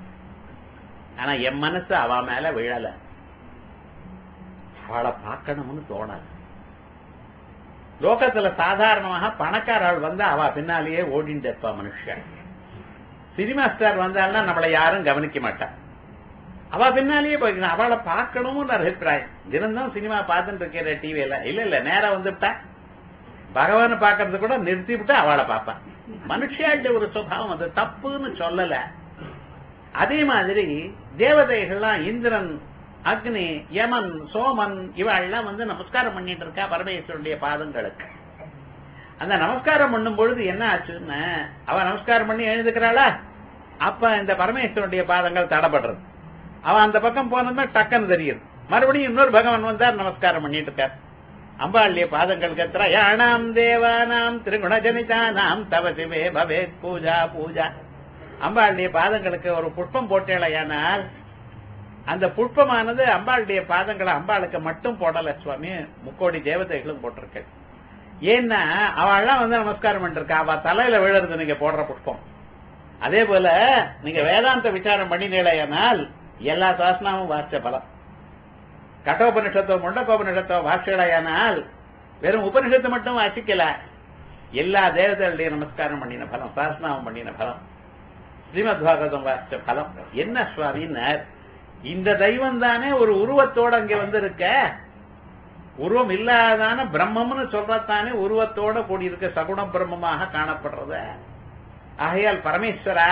ஆனா என் மனசு அவ மேல விழல. அவளை பார்க்கணும்னு தோணாது. லோகத்துல சாதாரணமாக பணக்காரால் வந்து அவ பின்னாலேயே ஓடிட்டு இருப்பா மனுஷன். சினிமா ஸ்டார் வந்தாள்னா நம்மளை யாரும் கவனிக்க மாட்டா. அவ பின்னாலேயே போய்க்கணும். அவளை பார்க்கணும்னு அபிப்பிராயம். தினம்தான் சினிமா பார்த்துட்டு இருக்கிற டிவியில இல்ல இல்ல நேரம் வந்துட்டா பகவான பாக்குறது கூட நிறுத்தி விட்டு அவளை பார்ப்பான். மனுஷியாட்ட ஒரு சுபாவம், அது தப்புன்னு சொல்லல. அதே மாதிரி தேவதைகள்லாம் இந்திரன், அக்னி, யமன், சோமன் இவாள்லாம் வந்து நமஸ்காரம் பண்ணிட்டு இருக்கா பரமேஸ்வரனுடைய பாதங்களுக்கு. அந்த நமஸ்காரம் பண்ணும் பொழுது என்ன ஆச்சுன்னு, அவ நமஸ்காரம் பண்ணி எழுந்துக்கிறாளா, அப்ப இந்த பரமேஸ்வரனுடைய பாதங்கள் தடப்படுறது. அவன் அந்த பக்கம் போனதுன்னா டக்குன்னு தெரியுது. மறுபடியும் இன்னொரு பகவான் வந்தார் நமஸ்காரம் பண்ணிட்டு இருக்கார். அம்பாளுடைய பாதங்கள் கத்துறா, யானாம் தேவானாம் திரிகுணஜனிதானாம் தவ சிவே பவேத் பூஜா பூஜா. அம்பாளுடைய பாதங்களுக்கு ஒரு புஷ்பம் போட்டேளையானால் அந்த புஷ்பமானது அம்பாளுடைய பாதங்களை அம்பாளுக்கு மட்டும் போடல சுவாமி, முக்கோடி தேவதைகளும் போட்டிருக்கு. ஏன்னா அவள்லாம் வந்து நமஸ்காரம் பண்ணிருக்கா, அவ தலையில விழுறது நீங்க போடுற புஷ்பம். அதே போல நீங்க வேதாந்த விசாரம் பண்ணினேளையானால் எல்லா சாசனமும் வாசிச்ச பலம். கட்டோபனிஷத்தோ முண்டகோபனிஷத்தோ வாசிக்கலையானால் வெறும் உபனிஷத்தை மட்டும் வாசிக்கல, எல்லா தேவதைகளுடைய நமஸ்காரம் பண்ணின பலம், சாசனாவும் பண்ணின பலம், ஸ்ரீமத் பாகவதம் வாசிச்ச பலம். என்ன சுவாமின்னார், இந்த தெய்வம் தானே ஒரு உருவத்தோட அங்க வந்து இருக்க. உருவம் இல்லாதான பிரம்மம்னு சொல்றதானே உருவத்தோட கூடியிருக்க சகுண பிரம்மமாக காணப்படுறத. ஆகையால் பரமேஸ்வரா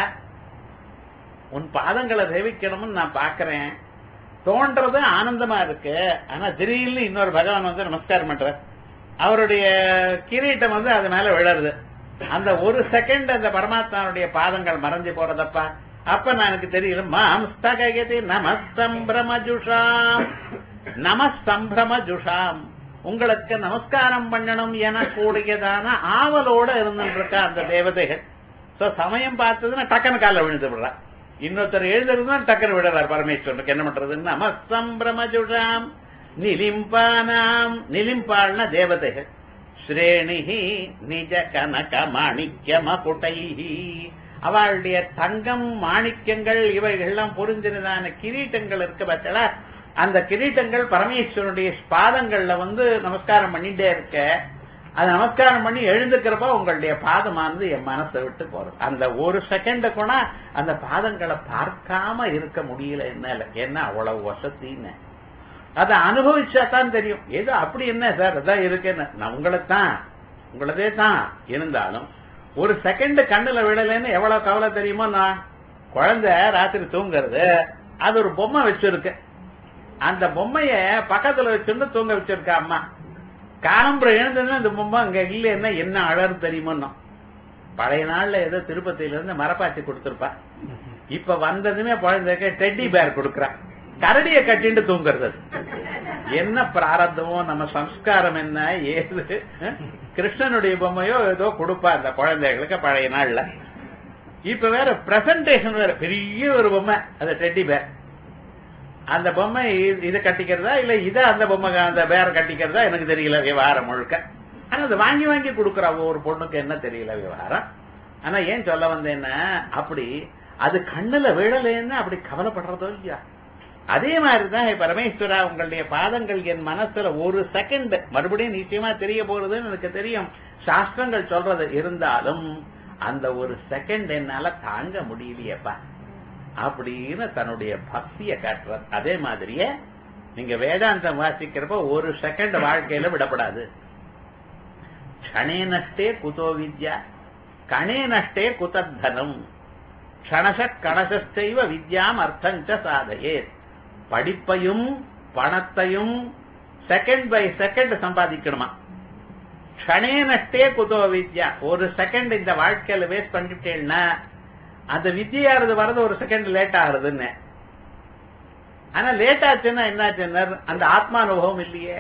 உன் பாதங்களை சேவிக்கணும்னு நான் பாக்கிறேன். தோன்றது ஆனந்தமா இருக்கு. ஆனா திடீர்னு இன்னொரு பகவான் வந்து நமஸ்காரம் பண்ற, அவருடைய கிரீட்டம் வந்து அது மேல விழருது. அந்த ஒரு செகண்ட் அந்த பரமாத்மாவுடைய பாதங்கள் மறைஞ்சு போறதப்பா. அப்ப நான் எனக்கு தெரியல, மாம் ஸ்தகயதி நமஸ்தம்பிரமஜுஷாம் நமஸ்தம்பிரமஜுஷாம். உங்களுக்கு நமஸ்காரம் பண்ணணும் என கூடியதான ஆவலோட இருந்துருக்கா அந்த தேவதைகள். சமயம் பார்த்ததுன்னா டக்குனு கால விழுந்து விடுறா. இன்னொருத்தர் எழுதுறதுன்னா டக்குனு விடுறார் பரமேஸ்வரனுக்கு. என்ன பண்றது? நமஸ்தம்பிரமஜுஷாம் நிலிம்பானாம். நிலிம்பாள்னா தேவதைகள். ஸ்ரேணிஹி நிஜ கனக மாணிக்யமகுடைஹி. அவளுடைய தங்கம் மாணிக்கங்கள் இவைகள்லாம் பொருந்தினதான கிரீட்டங்கள் இருக்கு பார்த்தா, அந்த கிரீட்டங்கள் பரமேஸ்வரனுடைய பாதங்கள்ல வந்து நமஸ்காரம் பண்ணிட்டே இருக்க. அது நமஸ்காரம் பண்ணி எழுந்துக்கிறப்ப உங்களுடைய பாதமானது என் மனசை விட்டு போறது. அந்த ஒரு செகண்ட் கூட அந்த பாதங்களை பார்க்காம இருக்க முடியல என்னால. என்ன அவ்வளவு வசத்தின்னு அதை அனுபவிச்சாதான் தெரியும். ஏதோ அப்படி என்ன சார் அதான் இருக்குன்னு. நான் உங்களைத்தான் உங்களதே தான் இருந்தாலும் ஒரு செகண்ட் கண்ணுல விடலன்னு எவ்வளவு கவலை தெரியுமோ நான் குழந்தை ராத்திரி தூங்குறது அது ஒரு பொம்மை வச்சிருக்கு அந்த பொம்மைய பக்கத்துல வச்சிருந்து தூங்க வச்சிருக்க அம்மா காலம்புறம் எழுந்ததுன்னா இந்த பொம்மை அங்க இல்லைன்னா என்ன அழகு தெரியுமோ பழைய நாள்ல ஏதோ திருப்பதியில இருந்து மரப்பாச்சி கொடுத்திருப்பா இப்ப வந்ததுமே குழந்தைக்கு டெட்டி பேர் கொடுக்கறான் கரடிய கட்டிட்டு தூங்குறது என்ன பிராரத்தமோ நம்ம சம்ஸ்காரம் என்ன ஏது கிருஷ்ணனுடைய பொம்மையோ ஏதோ கொடுப்பா அந்த குழந்தைகளுக்கு பழைய நாள்ல இப்ப வேற பிரசன்டேஷன் வேற பெரிய ஒரு பொம்மை அது டெட்டி பேர் அந்த பொம்மை இதை கட்டிக்கிறதா இல்ல இதை அந்த பொம்மை அந்த பேரை கட்டிக்கிறதா எனக்கு தெரியல விவகாரம் முழுக்க ஆனா அதை வாங்கி வாங்கி கொடுக்கறா ஒரு பொண்ணுக்கு என்ன தெரியல விவகாரம் ஆனா ஏன் சொல்ல வந்தேன்னா அப்படி அது கண்ணுல விழலன்னு அப்படி கவலைப்படுறதோ இல்லையா அதே மாதிரிதான் பரமேஸ்வரா உங்களுடைய பாதங்கள் என் மனசுல ஒரு செகண்ட் மறுபடியும் நிச்சயமா தெரிய போறதுன்னு எனக்கு தெரியும் சாஸ்திரங்கள் சொல்றது இருந்தாலும் அந்த ஒரு செகண்ட் என்னால தாங்க முடியலையப்பா அப்படின்னு தன்னுடைய பக்திய காட்டுறார் அதே மாதிரியே நீங்க வேதாந்தம் வாசிக்கிறப்ப ஒரு செகண்ட் வாழ்க்கையில விடப்படாது கணே நஷ்டே குதோ வித்யா கணே நஷ்டே குதத்தனம் கணச கணசைவ வித்யாம் அர்த்தஞ்ச சாதையே படிப்பையும் பணத்தையும் செகண்ட் பை செகண்ட் சம்பாதிக்கணுமா கணே நஷ்டே குதோ வித்யா ஒரு செகண்ட் இந்த வாழ்க்கையில வேஸ்ட் பண்ணிட்டேன்னா அந்த வித்தியாரது வரது ஒரு செகண்ட் லேட் ஆகுதுன்னு ஆனா லேட் ஆச்சுன்னா என்னாச்சுன்னா அந்த ஆத்மானுபவம் இல்லையே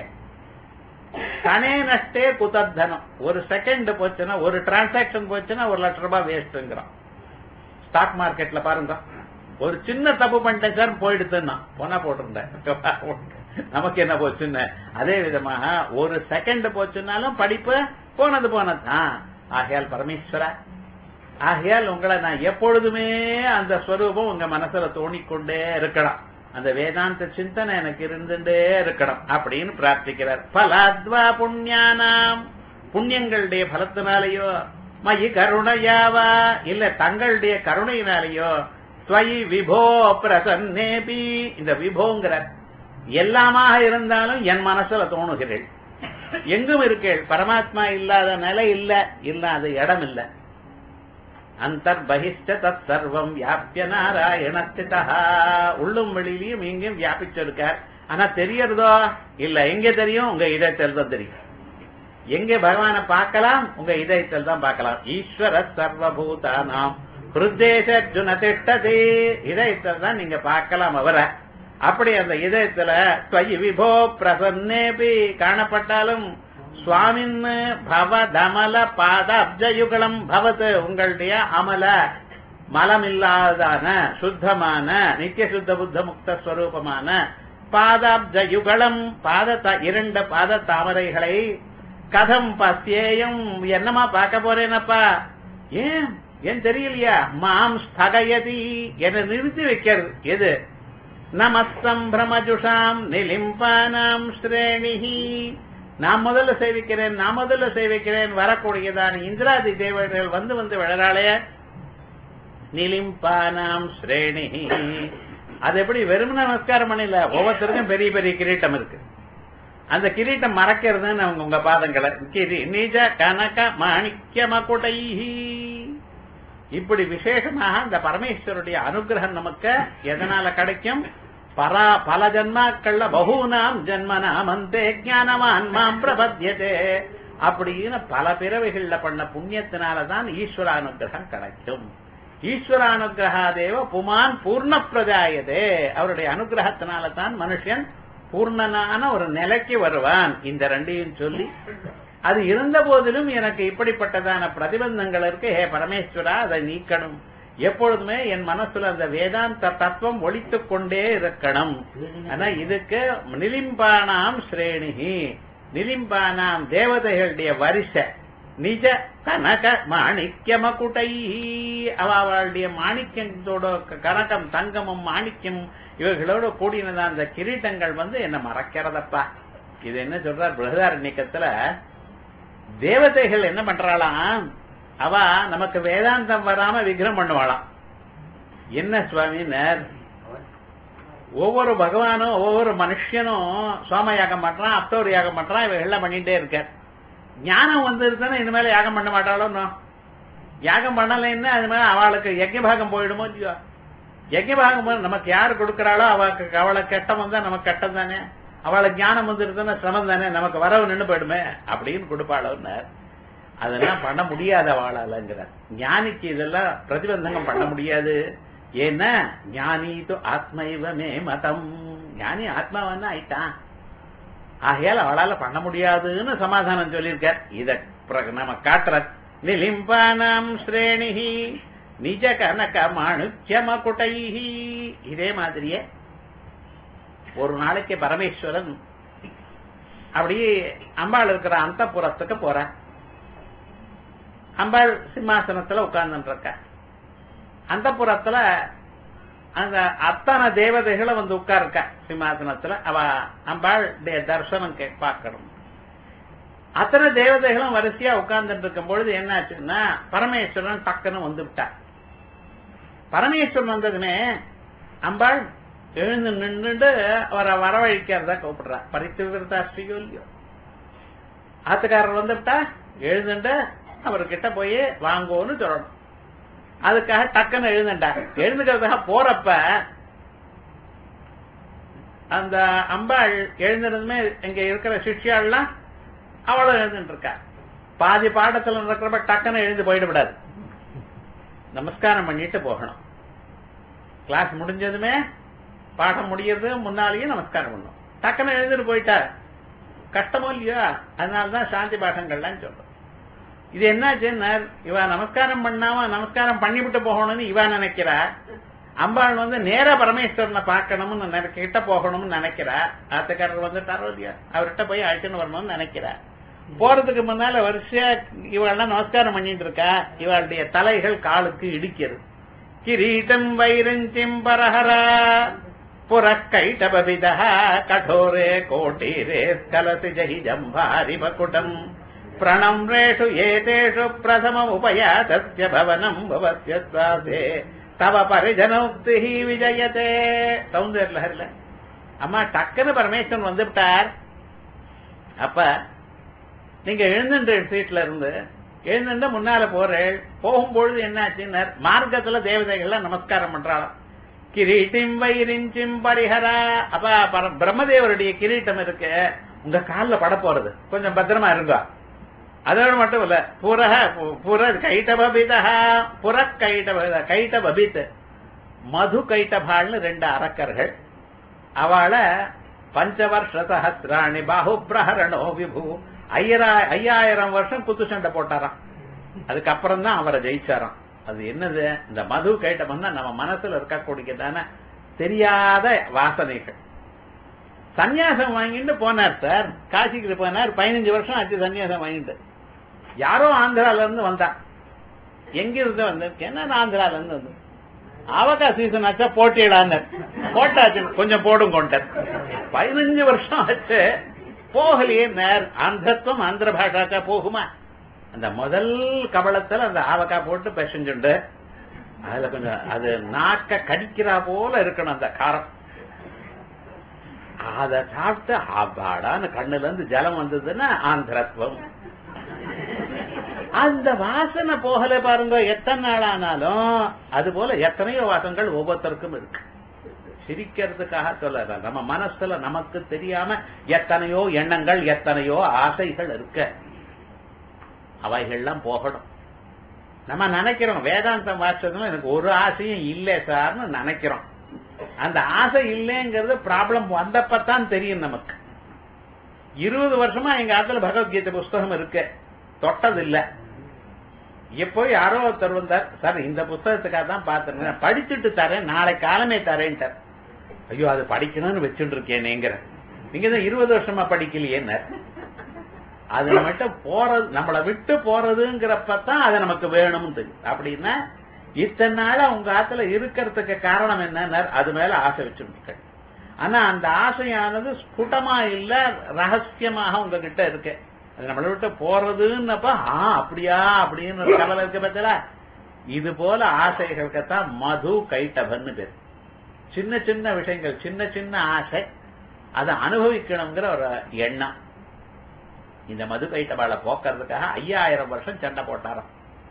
கணே நஷ்டே குதத்தனம் ஒரு செகண்ட் போச்சுன்னா ஒரு டிரான்சாக்சன் போச்சுன்னா ஒரு லட்சம் ரூபாய் வேஸ்ட்ங்கிறான் ஸ்டாக் மார்க்கெட்ல பாருங்க ஒரு சின்ன தப்பு பண்ணிட்டேன் சார் போயிடுதுன்னா போனா போட்டிருந்தேன் நமக்கு என்ன போச்சுன்னு அதே விதமாக ஒரு செகண்ட் போச்சுன்னாலும் படிப்பு போனது போனதுதான் ஆகையால் பரமேஸ்வரா ஆகையால் உங்களை நான் எப்பொழுதுமே அந்த ஸ்வரூபம் உங்க மனசுல தோணிக்கொண்டே இருக்கலாம் அந்த வேதாந்த சிந்தனை எனக்கு இருந்துட்டே இருக்கணும் அப்படின்னு பிரார்த்திக்கிறார் பலாத்வா புண்ணியானாம் புண்ணியங்களுடைய பலத்தினாலேயோ மயி கருணையாவா இல்ல தங்களுடைய கருணையினாலேயோ ஸ்வயி விபோ பிரசன்னேபி இந்த விபோங்கிற எல்லாமாக இருந்தாலும் என் மனசுல தோணுகிறேன் எங்கும் இருக்கேள் பரமாத்மா இல்லாத நிலை இல்ல இல்லாத இடம் இல்ல அந்தர்பகிஷ்ட தத் சர்வம் வியாபிய நாராயணஸ்திதா உள்ளும் வெளியிலையும் எங்கேயும் வியாபிச்சிருக்கார் ஆனா தெரியறதோ இல்ல எங்க தெரியும் உங்க இதயத்தில் தான் தெரியும் எங்க பகவானை பார்க்கலாம் உங்க இதயத்தில் தான் பார்க்கலாம் ஈஸ்வர சர்வபூதானாம் ஹிருதேஷர்ஜுன திட்டதே இதயத்தில் தான் நீங்க பார்க்கலாம் அவரை அப்படி அந்த இதயத்துல ஸ்வயி விபோ பிரசன்னேபி காணப்பட்டாலும் சுவாமின் பவ தமல பாத அப்ஜயுகலம் பவத் உங்களுடைய அமல மலமில்லாதான சுத்தமான நித்திய சுத்த புத்த முக்த ஸ்வரூபமான பாதாப்ஜயுகலம் பாத இரண்டு பாத தாமரைகளை கதம் பத்தியேயம் என்னமா பார்க்க போறேனப்பா ஏன் ஏன் தெரியலையா மாம் ஸ்தகயதி என நிறுத்தி வைக்கிறது எது நமஸ்தம்பிரமஜுஷாம் நிலிம்பானாம் ஸ்ரேணிஹி நான் முதல்ல சேவிக்கிறேன் நான் முதல்ல சேவிக்கிறேன் வரக்கூடியதான இந்திராதி தேவர்கள் வந்து வந்து விழறாளே நிலிம்பானாம் ஸ்ரேணிஹி அது எப்படி வெறும் நமஸ்காரம் பண்ணல ஒவ்வொருத்தருக்கும் பெரிய பெரிய கிரீட்டம் இருக்கு அந்த கிரீட்டம் மறக்கிறதுன்னு அவங்க உங்க பாதங்களை கிரி நிஜ கனக மாணிக்க மகுடை இப்படி விசேஷமாக இந்த பரமேஸ்வருடைய அனுகிரகம் நமக்கு எதனால கிடைக்கும் பரா பல ஜன்மாக்கள்ல பகூனாம் ஜன்மனாம் அந்தே ஞானவான் மாம் பிரபத்யதே அப்படின்னு பல பிறவைகள்ல பண்ண புண்ணியத்தினாலதான் ஈஸ்வரானுகிரகம் கிடைக்கும் ஈஸ்வரானுகிரகாதேவ புமான் பூர்ண பிரஜாயதே அவருடைய அனுகிரகத்தினால தான் மனுஷன் பூர்ணனான ஒரு நிலைக்கு வருவான் இந்த ரெண்டையும் சொல்லி அது இருந்த போதிலும் எனக்கு இப்படிப்பட்டதான பிரதிபந்தங்கள் இருக்கு ஹே பரமேஸ்வரா அதை நீக்கணும் எப்பொழுதுமே என் மனசுல அந்த வேதாந்த தத்துவம் ஒழித்துக் கொண்டே இருக்கணும் ஆனா இதுக்கு நிலிம்பானாம் ஸ்ரேணிகி நிலிம்பானாம் தேவதைகளுடைய வரிசை நிஜ கனக மாணிக்க மகுடை அவளுடைய மாணிக்கத்தோட கனகம் தங்கமும் மாணிக்கம் இவர்களோட கூடினதான் அந்த கிரீட்டங்கள் வந்து என்ன மறக்கிறதப்பா இது என்ன சொல்றார் பிரகதாரண்யக்கத்துல தேவதைகள் என்ன பண்றாளாம் அவ நமக்கு வேதாந்தம் வராம விக்கிரம் பண்ணுவாளாம் என்ன சுவாமினர் ஒவ்வொரு பகவானும் ஒவ்வொரு மனுஷனும் சோம யாகம் பண்றான் அப்தோர் யாகம் பண்றான் இவ எல்லாம் பண்ணிட்டே இருக்க ஞானம் வந்துருதுன்னா இனிமேல யாகம் பண்ண மாட்டாளோ யாகம் பண்ணலைன்னா அது மாதிரி அவளுக்கு யஜ்ஞபாகம் போயிடுமோ இல்லையோ? யஜ்ஞபாகம் நமக்கு யாரு கொடுக்கறாளோ அவளுக்கு அவளை கெட்டம் வந்தா நமக்கு கட்டம் தானே, அவளுக்கு ஞானம் வந்துருதுன்னா சிரமம் தானே, நமக்கு வரவு நின்று போயிடுமே அப்படின்னு கொடுப்பாளோன்னு. அதெல்லாம் பண்ண முடியாத வாழாலங்கிறார். ஞானிக்கு இதெல்லாம் பிரதிபந்தகம் பண்ண முடியாது. ஏன்னா ஞானி தோ ஆத்மைவமே மதம், ஞானி ஆத்மாவான ஆயிட்டான். ஆகையால் அவளால பண்ண முடியாதுன்னு சமாதானம் சொல்லியிருக்கார். இத நம்ம காட்டுற நிலிம்பானாம் ஸ்ரேணிஹி நிஜ கனக மாணுக்யமகுடைஹி. இதே மாதிரியே ஒரு நாளைக்கு பரமேஸ்வரன் அப்படியே அம்பாள் இருக்கிற அந்தப்புறத்துக்கு போற. அம்பாள் சிம்மாசனத்துல உட்கார்ந்து இருக்க. அந்தப்புறத்துல அந்த அத்தனை தேவதைகளை வந்து உட்கார்க்க சிம்மாசனத்துல. அவ அம்பாள் தரிசனம் பார்க்கணும். அத்தனை தேவதைகளும் வரிசையா உட்கார்ந்துட்டு இருக்கும் பொழுது என்னாச்சுன்னா பரமேஸ்வரன் டக்குன்னு வந்து விட்டார். பரமேஸ்வரன் வந்ததுமே அம்பாள் எழுந்து நின்று அவரை வரவழைக்கிறதா கூப்பிடுறா. பறித்து விரதா ஸ்ரீயோல்யோ ஆத்துக்காரர் வந்துட்டா எழுந்துட்டு அவர்கிட்ட போய் வாங்கோன்னு சொல்லணும். அதுக்காக டக்குன்னு எழுந்துட்டா. எழுந்துக்கிறதுக்காக போறப்ப அந்த அம்பாள் எழுந்திருந்துமே இங்க இருக்கிற சிஷ்யாள்லாம் அவளும் எழுந்துட்டு இருக்கா. பாதி பாடத்துல இருக்கிறப்ப டக்குன்னு எழுந்து போயிட விடாது, நமஸ்காரம் பண்ணிட்டு போகணும். கிளாஸ் முடிஞ்சதுமே பாடம் முடியறது முன்னாலேயே நமஸ்காரம் பண்ணும். டக்குன்னு எழுந்துட்டு போயிட்டா கஷ்டமோ இல்லையா? அதனாலதான் சாந்தி பாடங்கள்லாம் சொல்றோம். இது என்னாச்சுன்னா இவ நமஸ்காரம் பண்ணாம நமஸ்காரம் பண்ணிவிட்டு போகணும்னு இவ நினைக்கிறா. அம்பாள் வந்து நேரா பரமேஸ்வரனை பார்க்கணும்னு கிட்ட போகணும்னு நினைக்கிறா. ஆத்துக்காரர் வந்துட்டாரோ இல்லையா, அவர்கிட்ட போய் அழைச்சுன்னு வரணும்னு நினைக்கிறா. போறதுக்கு முன்னால வரிசையா இவாள்லாம் நமஸ்காரம் பண்ணிட்டு இருக்கா. இவாளுடைய தலைகள் காலுக்கு இடிக்கிறது. கிரீட்டம் வைரஞ்சிம் பரஹரா புறக்கைட்டபிதா கடோரே கோட்டீரே ஸ்கலசி ஜஹி ஜம்பாரி மகுடம் பிரணம்ரேஷு ஏதேஷு பிரதம உபயாதஸ்ய பவனம் பவஸ்ய ஸ்வாசே தவ பரிஜனோக்தி விஜயதே. சௌந்தர்ய லஹரில அம்மா டக்குன்னு பரமேஸ்வரன் வந்து விட்டார். அப்ப நீங்க எழுந்துட்டு சீட்ல இருந்து எழுந்துட்டு முன்னால போறேன். போகும்பொழுது என்னாச்சுன்னா மார்க்கத்துல தேவதைகள்லாம் நமஸ்காரம் பண்றாளாம். கிரீட்டிம் வைரிஞ்சிம் பரிஹரா. அப்ப பிரம்மதேவருடைய கிரீட்டம் இருக்கு, உங்க காலில் பட போறது, கொஞ்சம் பத்திரமா இருங்க. அதோட மட்டும் இல்ல புற புற கைட்டபிதா புற கைட்ட கைட்டபித் மது கைட்டபாள்னு ரெண்டு அரக்கர்கள். அவளை பஞ்சவர்ஷ சஹசிராணி பாஹு பிரஹரணோ விபு ஐயரா ஐயாயிரம் வருஷம் குத்து சண்டை போட்டாராம். அதுக்கப்புறம் தான் அவரை ஜெயிச்சாராம். அது என்னது? இந்த மது கைட்டம் தான் நம்ம மனசுல இருக்கக்கூடியதான தெரியாத வாசனைகள். சன்னியாசம் வாங்கிட்டு போனார் சார், காசிக்கு போனார். பதினஞ்சு வருஷம் ஆச்சு சன்னியாசம் வாங்கிட்டு. யாரோ ஆந்திரால இருந்து வந்தா. எங்க இருந்து வந்திருக்கேன்னா ஆந்திரால இருந்து வந்து அவகா சீசன் ஆச்சா போட்டியிடான்னு போட்டாச்சு, கொஞ்சம் போடும் கொண்டார். பதினஞ்சு வருஷம் ஆச்சு போகலையே. நேர் ஆந்திரத்துவம் ஆந்திர பாஷாக்கா போகுமா? அந்த முதல் கவளத்துல அந்த ஆவக்கா போட்டு பெசஞ்சுண்டு அதுல கொஞ்சம் அது நாக்க கடிக்கிறா போல இருக்கணும் அந்த காரம். அத சாப்பிட்டு ஆபாடான்னு கண்ணுல இருந்து ஜலம் வந்ததுன்னா ஆந்திரத்துவம். அந்த வாசனை போகல பாருங்க, எத்தனை நாள் ஆனாலும். அது போல எத்தனையோ வாசங்கள் ஒவ்வொருத்தருக்கும் இருக்கு. சிரிக்கிறதுக்காக சொல்ல, நம்ம மனசுல நமக்கு தெரியாம எத்தனையோ எண்ணங்கள் எத்தனையோ ஆசைகள் இருக்க. அவைகள்லாம் போகணும். நம்ம நினைக்கிறோம் வேதாந்தம் வாசிச்சதும் எனக்கு ஒரு ஆசையும் இல்லை சார்னு நினைக்கிறோம். அந்த ஆசை இல்லைங்கிறது ப்ராப்ளம் வந்தப்பதான் தெரியும் நமக்கு. இருபது வருஷமா எங்க ஆத்துல பகவத்கீதை புஸ்தகம் இருக்கு, தொட்டது இல்ல. எப்போ யாரோ ஒருத்தர் வந்தார், சார் இந்த புஸ்தகத்துக்காக தான் பாத்துருங்க, படிச்சுட்டு தரேன், நாளை காலமே தரேன்ட்டார். ஐயோ அது படிக்கணும்னு வச்சுட்டு இருக்கேன். நீங்க நீங்கதான் இருபது வருஷமா படிக்கலையேன்னு. அது நம்மகிட்ட போறது, நம்மளை விட்டு போறதுங்கிறப்பதான் அது நமக்கு வேணும்னு தெரியும். அப்படின்னா இத்தனை நாள உங்க ஆத்துல இருக்கிறதுக்கு காரணம் என்ன? அது மேல ஆசை வச்சுருக்க. ஆனா அந்த ஆசையானது ஸ்புட்டமா இல்ல, ரகசியமாக உங்ககிட்ட இருக்கு. அது நம்மளை விட்டு போறதுன்னப்ப ஆ அப்படியா அப்படின்னு கவலை இருக்க பத்தில. இது போல ஆசைகளுக்குத்தான் மது கைட்டபன்னு பேர். சின்ன சின்ன விஷயங்கள், சின்ன சின்ன ஆசை, அதை அனுபவிக்கணுங்கிற ஒரு எண்ணம். இந்த மது கைட்டபாளை போக்குறதுக்காக ஐயாயிரம் வருஷம் சண்டை போட்டாராம்.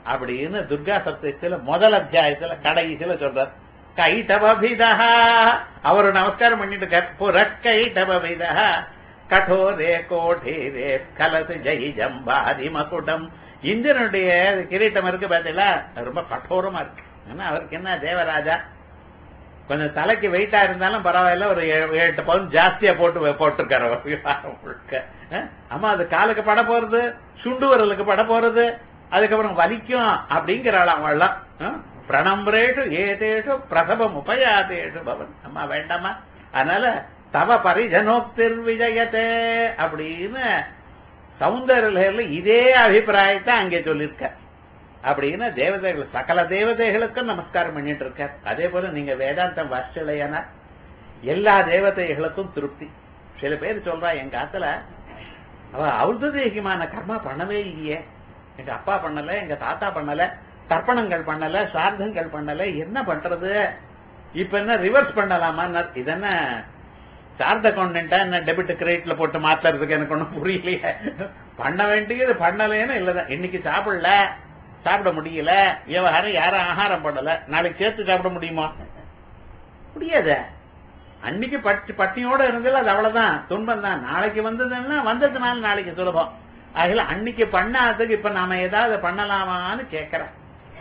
அப்படின்னு துர்கா சப்தத்துல முதல் அத்தியாயத்துல கடைசியில சொல்றார். கைடபிதா அவரு நமஸ்காரம் பண்ணிட்டு இருக்கார். புறக்கைடபிதா கடோரே கோடீரே கலசு ஜெய் ஜம்பாதி மகுடம். இந்திரனுடைய கிரீட்டம் இருக்கு பாத்தீங்களா, ரொம்ப கடோரமா இருக்கு. ஏன்னா அவருக்கு என்ன தேவராஜா, கொஞ்சம் தலைக்கு வெயிட்டா இருந்தாலும் பரவாயில்ல, ஒரு எட்டு பவுன் ஜாஸ்தியா போட்டு போட்டிருக்காரு முழுக்க. ஆமா, அது காலுக்கு பட போறது, சுண்டு வரலுக்கு பட போறது, அதுக்கப்புறம் வலிக்கும் அப்படிங்கிறாள் அவள்லாம். பிரணம்பரேஷு ஏதேஷு பிரசவம் உபயாதேஷு பவன். அம்மா வேண்டாமா, அதனால தவ பரிஜனோக்திர் விஜயத்தே அப்படின்னு சௌந்தர்யில இதே அபிப்பிராயத்தை அங்கே சொல்லியிருக்க. அப்படின்னு தேவதைகள் சகல தேவதைகளுக்கும் நமஸ்காரம் பண்ணிட்டு இருக்கார். அதே போல நீங்க வேதாந்தம் வாசிச்சலையானா எல்லா தேவதைகளுக்கும் திருப்தி. சில பேர் சொல்றா, எங்க ஆத்துல அவ ஔததேகியமான கர்மா பண்ணவே இல்லையே, எங்க அப்பா பண்ணல, எங்க தாத்தா பண்ணல, தர்ப்பணங்கள் பண்ணல, சார்த்தங்கள் பண்ணல, என்ன பண்றது, இப்ப என்ன ரிவர்ஸ் பண்ணலாமா? இதென்ன சார்த அக்கௌண்டா என்ன டெபிட் கிரெடிட்ல போட்டு மாத்துறதுக்கு எனக்கு ஒண்ணும் புரியலையே. பண்ண வேண்டியது பண்ணலன்னு இல்லதான். இன்னைக்கு சாப்பிடல, சாப்பிட முடியல, விவகாரம் யாரும் ஆகாரம் பண்ணல, நாளைக்கு சேர்த்து சாப்பிட முடியுமா? முடியாது. அன்னைக்கு பட்டி பட்டியோட இருந்தது அது அவ்வளவுதான், துன்பம் தான். நாளைக்கு வந்ததுன்னா வந்ததுனால நாளைக்கு சுலபம். ஆகல அன்னைக்கு பண்ணாததுக்கு இப்ப நாம ஏதாவது பண்ணலாமான்னு கேட்கிறேன்.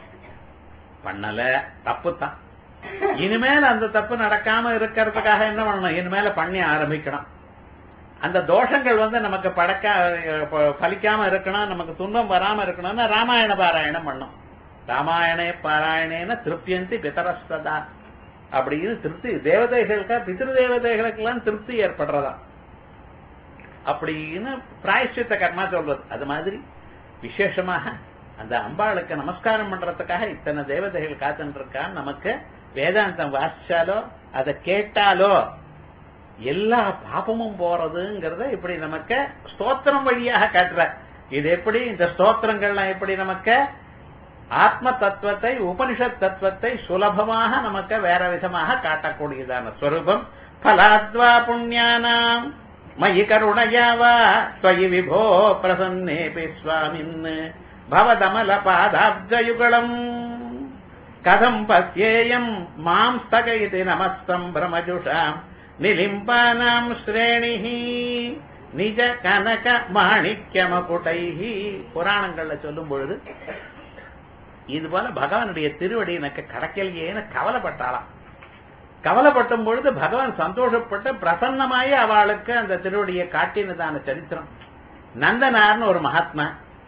பண்ணல, தப்பு தான். இனிமேல் அந்த தப்பு நடக்காம இருக்கிறதுக்காக என்ன பண்ணணும், இனிமேல பண்ணி ஆரம்பிக்கணும். அந்த தோஷங்கள் வந்து நமக்கு படக்க பலிக்காம இருக்கணும், நமக்கு துன்பம் வராம இருக்கணும்னா ராமாயண பாராயணம் பண்ணும். ராமாயணே பாராயணேன திருப்தியந்தி பிதரஸ்ததா அப்படின்னு திருப்தி தேவதைகளுக்கா பிதிரு தேவதைகளுக்கெல்லாம் திருப்தி ஏற்படுறதா அப்படின்னு பிராயஷ்சித்த கர்மா சொல்றது. அது மாதிரி விசேஷமாக அந்த அம்பாளுக்கு நமஸ்காரம் பண்றதுக்காக இத்தனை தேவதைகள் காத்துட்டு இருக்கான்னு நமக்கு வேதாந்தம் வாசிச்சாலோ அதை கேட்டாலோ எல்லா பாபமும் போறதுங்கிறத இப்படி நமக்கு ஸ்தோத்திரம் வழியாக காட்டுற. இது எப்படி இந்த ஸ்தோத்திரங்கள்லாம் எப்படி நமக்கு ஆத்ம தத்துவத்தை உபனிஷத் தத்துவத்தை சுலபமாக நமக்கு வேற விதமாக காட்டக்கூடியதான ஸ்வரூபம். பலாத்வா புண்ணியானாம் மயி கருணையாவா ஸ்வயி விபோ பிரசன்னேபி ஸ்வாமின் பவதமல பாதாப்ஜயுகலம் கதம் பஸ்யேயம் மாம் ஸ்தகயிதி நமஸ்தம் பிரமஜுஷாம் நிலிம்பானாம் ஸ்ரேணிஹி நிஜ கனக மாணிக்ய மகுடைஹி. புராணங்கள்ல சொல்லும் பொழுது இது போல பகவானுடைய திருவடி எனக்கு கடக்கலையேன்னு கவலைப்பட்டாளாம். கவலைப்பட்டும் பொழுது பகவான் சந்தோஷப்பட்டு பிரசன்னமாயி அவளுக்கு அந்த திருவடியை காட்டினதான சரித்திரம். நந்தனார்னு ஒரு மகாத்மா,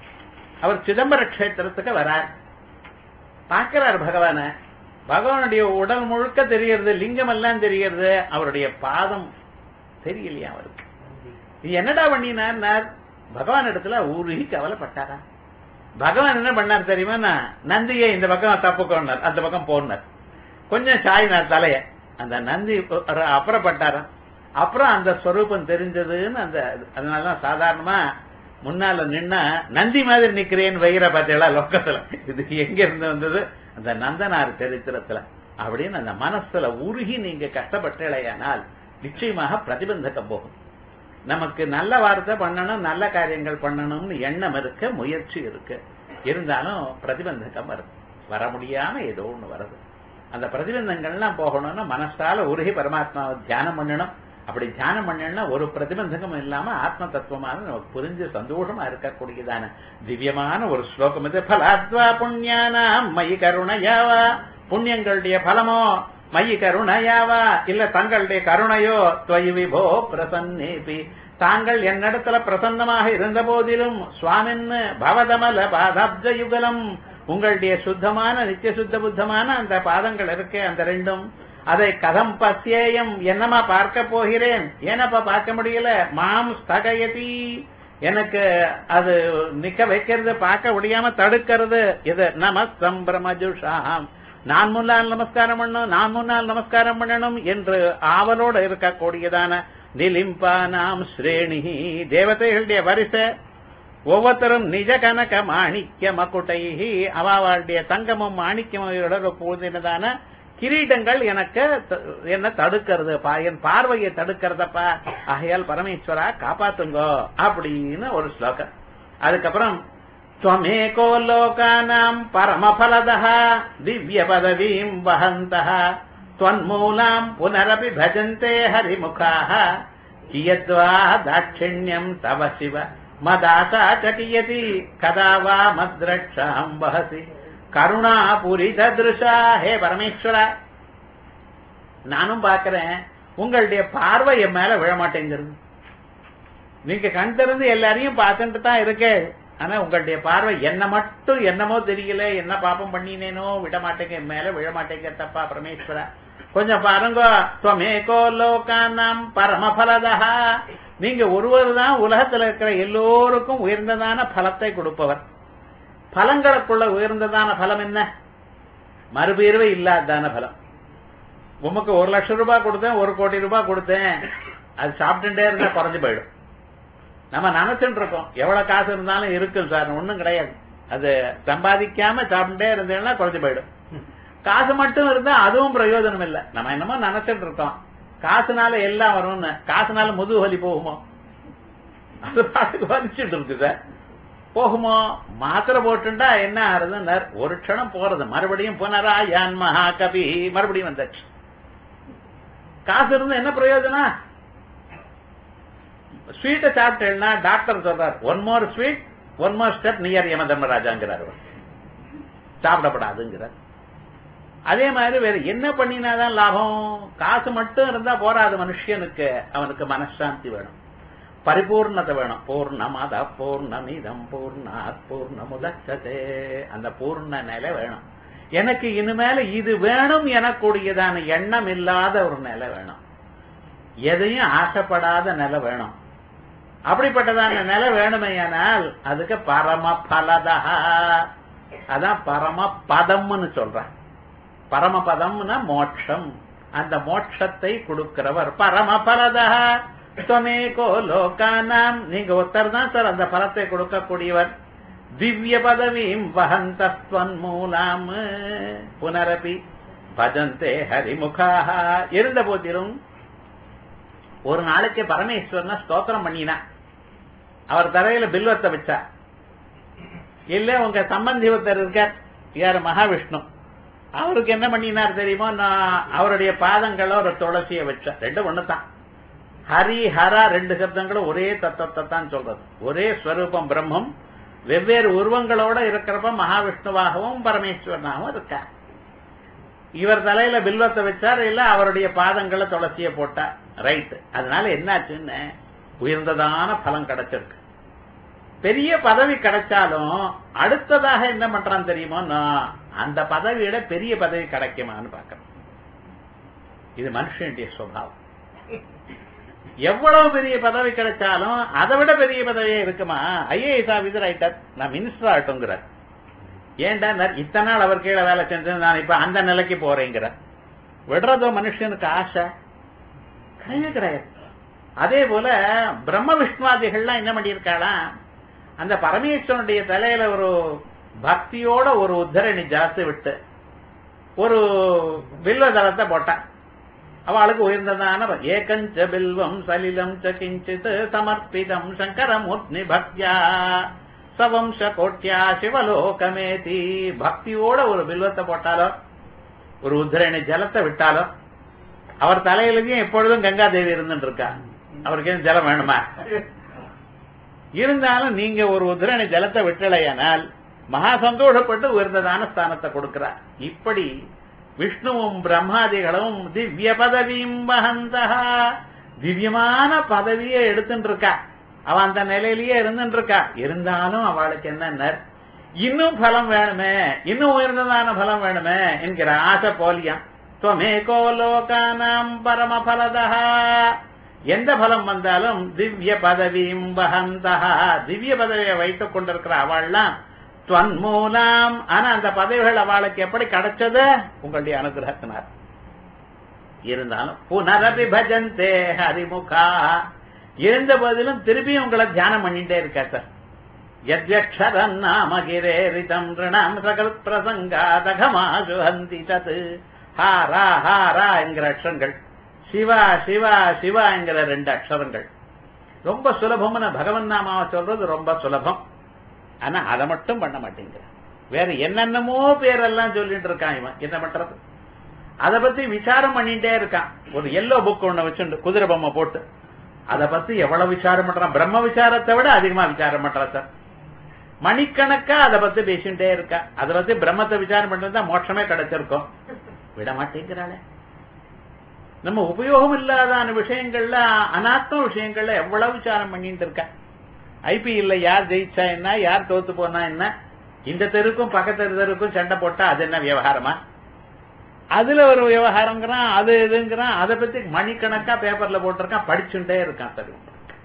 அவர் சிதம்பர கஷேத்திரத்துக்கு வரார். பார்க்கிறார் பகவான. பகவானுடைய உடல் முழுக்க தெரியறது, லிங்கம் எல்லாம் தெரியறது, அவருடைய பாதம் தெரியலையா அவருக்கு. இது என்னடா பண்ணினார்? பகவான் இடத்துல உருகி கவலைப்பட்டாரா. பகவான் என்ன பண்ணார் தெரியுமா, நந்தியை இந்த பக்கம் தப்புக்கோன்னார், அந்த பக்கம் போனார், கொஞ்சம் சாயினார் தலைய. அந்த நந்தி அப்புறப்பட்டாரா. அப்புறம் அந்த ஸ்வரூபம் தெரிஞ்சதுன்னு அந்த அதனாலதான் சாதாரணமா முன்னால நின்னா நந்தி மாதிரி நிக்கிறேன்னு வைகிற பார்த்தீங்களா லோக்கத்துல. இது எங்க இருந்து வந்தது? அந்த நந்தனார் சரித்திரத்துல. அப்படின்னு அந்த மனசுல உருகி நீங்க கஷ்டப்பட்டேனால் நிச்சயமாக பிரதிபந்தகம் போகும். நமக்கு நல்ல வார்த்தை பண்ணணும், நல்ல காரியங்கள் பண்ணணும்னு எண்ணம் இருக்கு, முயற்சி இருக்கு, இருந்தாலும் பிரதிபந்தகம் வருது, வர முடியாம ஏதோ ஒண்ணு வருது. அந்த பிரதிபந்தங்கள்லாம் போகணும்னா மனசால உருகி பரமாத்மாவை தியானம் பண்ணணும். அப்படி தியானம் பண்ணா ஒரு பிரதிபந்தகம் இல்லாம ஆத்ம தத்துவமான நமக்கு புரிஞ்சு சந்தோஷமா இருக்கக்கூடியதான திவ்யமான ஒரு ஸ்லோகம் இது. பலாத்வா புண்ணியானாம் மயி கருணையாவா, புண்ணியங்களுடைய பலமோ மயி கருணையாவா, இல்ல தங்களுடைய கருணையோ துவயி விபோ பிரசன்னேபி, தாங்கள் என்னிடத்துல பிரசன்னமாக இருந்த போதிலும் சுவாமின் பவதமல பாதாப்ஜ யுகலம், உங்களுடைய சுத்தமான நித்திய சுத்த புத்தமான அந்த பாதங்கள் இருக்கே அந்த ரெண்டும், அதை கதம் பஸ்யேயம் என்னமா பார்க்க போகிறேன், ஏனப்பா பார்க்க முடியல, மாம் ஸ்தகயதி எனக்கு அது நிக்க வைக்கிறது, பார்க்க முடியாம தடுக்கிறது. இது நமஸ்தம் பிரமஜுஷாம், நான் முன்னால் நமஸ்காரம் பண்ணணும், நான் முன்னால் நமஸ்காரம் பண்ணணும் என்று ஆவலோடு இருக்கக்கூடியதான நிலிம்பானாம் ஸ்ரேணிஹி, தேவதைகளுடைய வரிசை ஒவ்வொருத்தரும் நிஜ கனக மாணிக்க மகுடைஹி, அவளுடைய தங்கமும் மாணிக்கமும் பூதினதான கிரீடங்கள் எனக்கு என்ன தடுக்கிறது, என் பார்வையை தடுக்கிறதப்பா, ஆகையால் பரமேஸ்வரா காப்பாத்துங்கோ அப்படின்னு ஒரு ஸ்லோகம். அதுக்கப்புறம் त्वमेको लोकानाम् परमफलदः दिव्यपदवीम् वहन्तः त्वन्मूलाम् पुनरपि भजन्ते हरिमुखाः कियद्वा दाक्षिण्यम् तव शिव मदाशा च कियति कदा वा मद्रक्षाम् वहसि கருணாபுரிதத்ருஷா. ஹே பரமேஸ்வரா, நானும் பாக்கிறேன், உங்களுடைய பார்வை என் மேல விழமாட்டேங்கிறது. நீங்க கண் திறந்து எல்லாரையும் பார்த்துட்டு தான் இருக்கே, ஆனா உங்களுடைய பார்வை என்ன மட்டும் என்னமோ தெரியல, என்ன பாப்பம் பண்ணினேனோ விட மாட்டேங்க, என் மேல விழ மாட்டேங்க. தப்பா பரமேஸ்வரா, கொஞ்சம் பாருங்க. துவமேகோ லோகானாம் பரமபலதா, நீங்க ஒருவர் தான் உலகத்தில் இருக்கிற எல்லோருக்கும் உயர்ந்ததான பலத்தை கொடுப்பவர். பலங்களுக்குள்ள உயர்ந்ததான பலம் என்ன? மறுபீர்வை இல்லாதான பலம். உமக்கு ஒரு லட்சம் ரூபாய் கொடுத்தேன், ஒரு கோடி ரூபாய் கொடுத்தேன், அது சாப்பிட்டுட்டே இருந்தா குறைஞ்சு போயிடும். நம்ம நினைச்சுட்டு இருக்கோம் எவ்வளவு காசு இருந்தாலும் இருக்கும் சார், ஒண்ணும் கிடையாது. அது சம்பாதிக்காம சாப்பிட்டுட்டே இருந்தேன்னா குறைஞ்சு போயிடும். காசு மட்டும் இருந்தா அதுவும் பிரயோஜனம் இல்லை. நம்ம என்னமோ நினைச்சிட்டு இருக்கோம் காசுனால எல்லாம் வரும்னு. காசுனால முதுகு வலி போகுமோ? அது பாட்டுக்கு வலிச்சுட்டு இருக்கு சார், போகுமோ? மாத்திரை போட்டுண்டா என்ன ஆறுதுன்னு ஒரு க்ஷணம் போறது, மறுபடியும் புனரா யான் மகாகவி, மறுபடியும் வந்தாச்சு. காசு இருந்து என்ன பிரயோஜனம்? ஸ்வீட்டை சாப்பிட்டேன்னா டாக்டர் சொல்றார், one more sweet one more step near Yama தர்மராஜாங்கிறார், சாப்பிடப்படாதுங்கிறார். அதே மாதிரி வேற என்ன பண்ணினாதான் லாபம்? காசு மட்டும் இருந்தா போராது மனுஷனுக்கு, அவனுக்கு மனசாந்தி வேணும், பரிபூர்ணத்தை வேணும். பூர்ணமத பூர்ணமிதம் பூர்ணாத் பூர்ணமுதச்சதே, அந்த பூர்ண நிலை வேணும். எனக்கு இனிமேல இது வேணும் எனக்கூடியதான எண்ணம் இல்லாத ஒரு நிலை வேணும், எதையும் ஆசைப்படாத நிலை வேணும். அப்படிப்பட்டதான நிலை வேணுமையானால் அதுக்கு பரம பலதா, அதான் பரம பதம்னு சொல்ற. பரமபதம்னா மோட்சம், அந்த மோட்சத்தை கொடுக்கிறவர் பரமபலதா. துவமேகோ லோகானாம், நீங்க ஒருத்தர் தான் சார் அந்த பலத்தை கொடுக்கக்கூடியவர். திவ்ய பதவியும் வஹந்தஸ்வன் மூலாம் புனரபி பஜந்தே ஹரிமுகாக. இருந்த போதிலும் ஒரு நாளைக்கு பரமேஸ்வரனை ஸ்தோத்திரம் பண்ணினா, அவர் தரையில பில்வத்தை வச்சா. இல்ல உங்க சம்பந்தி ஒருத்தர் இருக்கார், யார் மகாவிஷ்ணு, அவருக்கு என்ன பண்ணினார் தெரியுமோ? நான் அவருடைய பாதங்களோ ஒரு துளசியை வச்சா. ரெண்டு ஒண்ணுதான், ஹரி ஹரா ரெண்டு சப்தங்களும் ஒரே தத்துவத்தை தான் சொல்றது. ஒரே ஸ்வரூபம் பிரம்மம், வெவ்வேறு உருவங்களோட இருக்கிறப்ப மகாவிஷ்ணுவாகவும் பரமேஸ்வரனாகவும் இருக்கார். இவர் தலையில பில்வத்தை வச்சார், இல்ல அவருடைய பாதங்களை துளசிய போட்டார். ரைட். அதனால என்னாச்சுன்னு உயர்ந்ததான பலம் கிடைச்சிருக்கு. பெரிய பதவி கிடைச்சாலும் அடுத்ததாக என்ன பண்றான் தெரியுமோ? நான் அந்த பதவியோட பெரிய பதவி கிடைக்குமான்னு பாக்கிறேன். இது மனுஷனுடைய சுபாவம். எவ்வளவு பெரிய பதவி கிடைச்சாலும் அதை விட பெரிய பதவியே இருக்குமா? ஐஏஎஸ் ஆபீசர் ஆயிட்டார், நான் மினிஸ்டர் ஆகட்டுங்கிறார். ஏன்டா இத்தனை நாள் அவர் கீழே வேலை செஞ்சு நான் இப்ப அந்த நிலைக்கு போறேங்கிற. விடுறதோ மனுஷனுக்கு ஆசை கிடையவே கிடையாது. அதே போல பிரம்ம விஷ்ணுவாதிகள்லாம் என்ன பண்ணியிருக்காளாம், அந்த பரமேஸ்வரனுடைய தலையில ஒரு பக்தியோட ஒரு உத்தரணி ஜாஸ்தி விட்டு ஒரு பில்வதளத்தை போட்டான். அவளுக்கு உயர்ந்ததான ஏகஞ்ச பில்வம் சலிலம் ச கிஞ்சித் சமர்ப்பிதம் சங்கரமூர்த்தி பக்தியா சவம்ச கோட்யா சிவலோகமேதி. பக்தியோட ஒரு பில்வத்தை போட்டாலோ ஒரு உத்தரணி ஜலத்தை விட்டாலோ, அவர் தலையிலேயும் எப்பொழுதும் கங்காதேவி இருந்துட்டு இருக்கா, அவருக்கு ஜலம் வேணுமா? இருந்தாலும் நீங்க ஒரு உத்தரணி ஜலத்தை விட்டலையானால் மகா சந்தோஷப்பட்டு உயர்ந்ததான ஸ்தானத்தை கொடுக்கிறார். இப்படி விஷ்ணுவும் பிரம்மாதிகளும் திவ்ய பதவியும் வஹந்தா, திவ்யமான பதவியை எடுத்துட்டு இருக்கா. அவன் அந்த நிலையிலேயே இருந்துட்டு இருக்கா. இருந்தாலும் அவளுக்கு என்ன, இன்னும் பலம் வேணுமே, இன்னும் உயர்ந்ததான பலம் வேணுமே என்கிற ஆசை போலியம். துவமேகோ லோகானாம் பரம பலதா, எந்த பலம் வந்தாலும் திவ்ய பதவியும் வஹந்தா, திவ்ய பதவியை வைத்துக் கொண்டிருக்கிற அவள்லாம் துவன்மூலாம். ஆனா அந்த பதவிகள் அவளுக்கு எப்படி கிடைச்சது? உங்களுடைய அனுகிரகத்தினார். இருந்தாலும் புனரபி பஜந்தே ஹரிமுகா, இருந்த போதிலும் திருப்பி உங்களை தியானம் பண்ணிட்டே இருக்கா சார். யத்யக்ஷரம் நாம கிரேரிதம் ரிணம் சகல் பிரசங்காதகமாசு ஹந்தி தத். ஹாரா ஹாரா என்கிற அக்ஷரங்கள், சிவா சிவா சிவா என்கிற ரெண்டு அக்ஷரங்கள் ரொம்ப சுலபம்னு பகவன் நாமாவை சொல்றது ரொம்ப சுலபம். ஆனா அதை மட்டும் பண்ண மாட்டேங்கிற. வேற என்னென்னமோ பேரெல்லாம் சொல்லிட்டு இருக்கான் இவன். என்ன பண்றது? அதை பத்தி விசாரம் பண்ணிட்டே இருக்கான். ஒரு எல்லோ புக் ஒண்ணு வச்சுட்டு குதிரை பொம்மை போட்டு அதை பத்தி எவ்வளவு விசாரம் பண்றான். பிரம்ம விசாரத்தை விட அதிகமா விசாரம் பண்றான் சார். மணிக்கணக்கா அதை பத்தி பேசிட்டே இருக்கா. அதை பத்தி பிரம்மத்தை விசாரம் பண்றதுதான் மோட்சமே கிடைச்சிருக்கும். விட மாட்டேங்கிறாளே. நம்ம உபயோகம் இல்லாதான விஷயங்கள்ல, அனாத்ம விஷயங்கள்ல எவ்வளவு விசாரம் பண்ணிட்டு இருக்கா. ஐபிஎல்ல யார் ஜெயிச்சா என்ன, யார் தோத்து போனா என்ன, இந்த தெருக்கும் பக்கத்து தெருக்கும் சண்டை போட்டா அது என்ன விவகாரமா? அதுல ஒரு விவகாரங்கிறான், அது இதுங்கிறான். அதை பத்தி மணிக்கணக்கா பேப்பர்ல போட்டிருக்கான், படிச்சுட்டே இருக்கான். சரி,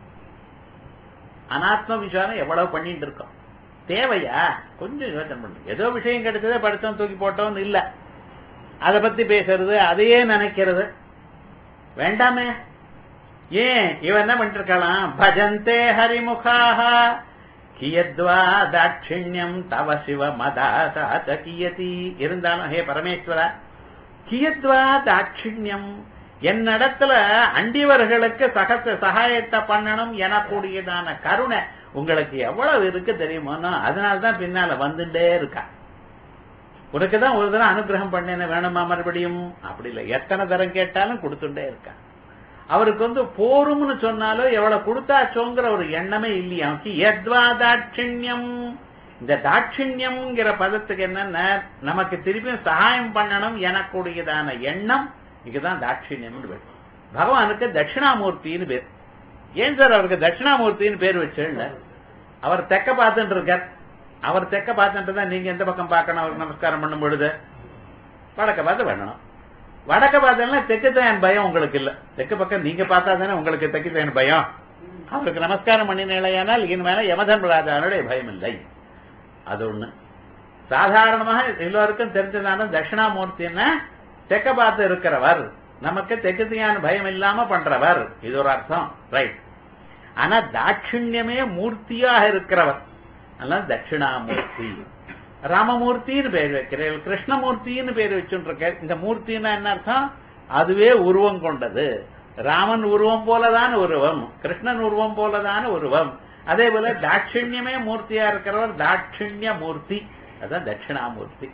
அனாத்ம விசாரம் எவ்வளவு பண்ணிட்டு இருக்கோம். தேவையா? கொஞ்சம் யோசனை பண்ணு. ஏதோ விஷயம் கிடைச்சதே படிச்சோம் தூக்கி போட்டோம் இல்ல, அதை பத்தி பேசுறது, அதையே நினைக்கிறது வேண்டாமே. ஏன் இவன் என்ன பண்ணிட்டு இருக்கலாம்? பஜந்தே ஹரிமுகாஹ கியத்வா தாட்சிண்யம் தவ சிவ மதாசாத கியதி. இருந்தாலும் ஹே பரமேஸ்வரா, கியத்வா தாட்சிண்யம், என்னிடத்துல அண்டிவர்களுக்கு சகச சகாயத்தை பண்ணணும் எனக்கூடியதான கருணை உங்களுக்கு எவ்வளவு இருக்கு தெரியுமோ? அதனால்தான் பின்னால வந்துட்டே இருக்கா. உனக்குதான் ஒரு தரம் அனுகிரகம் பண்ண வேணுமா மறுபடியும்? அப்படி இல்லை, எத்தனை தரம் கேட்டாலும் கொடுத்துட்டே இருக்கா. அவருக்கு வந்து போரும்னு சொன்னாலும் எவ்வளவு கொடுத்தாச்சோங்கிற ஒரு எண்ணமே இல்லையா. எத்வா தாட்சிண்யம். இந்த தாட்சிண்யம்ங்கிற பதத்துக்கு என்னன்னா, நமக்கு திருப்பியும் சகாயம் பண்ணணும் எனக்கூடியதான எண்ணம். இதுதான் தாட்சிண்யம். பகவானுக்கு தட்சிணாமூர்த்தின்னு பேர். ஏன் சார் அவருக்கு தட்சிணாமூர்த்தின்னு பேர் வச்சு? அவர் தெக்க பார்த்துட்டு இருக்கார். அவர் தெக்க பார்த்துட்டு தான் நீங்க எந்த பக்கம் பார்க்கணும்? அவருக்கு நமஸ்காரம் பண்ணும் பொழுது வடக்க பார்த்து பண்ணணும். வடக்க பார்த்தா தெக்குத்தான் பயம் உங்களுக்கு இல்ல. தெற்கு பக்கம் நீங்க பார்த்தா தானே உங்களுக்கு தெக்குத்தான் பயம். அவருக்கு நமஸ்காரம் பண்ணினால் இனிமேல யமதர்மராஜானுடைய பயம் இல்லை. அது ஒண்ணு. சாதாரணமாக எல்லோருக்கும் தெரிஞ்சதான தட்சிணாமூர்த்தின்னா தெக்க பார்த்து இருக்கிறவர், நமக்கு தெக்குத்தியான பயம் இல்லாம பண்றவர், இது ஒரு அர்த்தம். ரைட். ஆனா தாட்சிண்யமே மூர்த்தியாக இருக்கிறவர், அதனால தட்சிணாமூர்த்தி. ராமமூர்த்தின்னு பேர் வைக்கிறேன், கிருஷ்ணமூர்த்தின்னு பேர் வச்சுட்டு இருக்க. இந்த மூர்த்தின்னா என்ன அர்த்தம்? அதுவே உருவம் கொண்டது. ராமன் உருவம் போலதான உருவம், கிருஷ்ணன் உருவம் போலதான உருவம். அதே போல தாட்சிண்யமே மூர்த்தியா இருக்கிறவர் தாட்சிண்ய மூர்த்தி, அதான் தட்சிணாமூர்த்தி.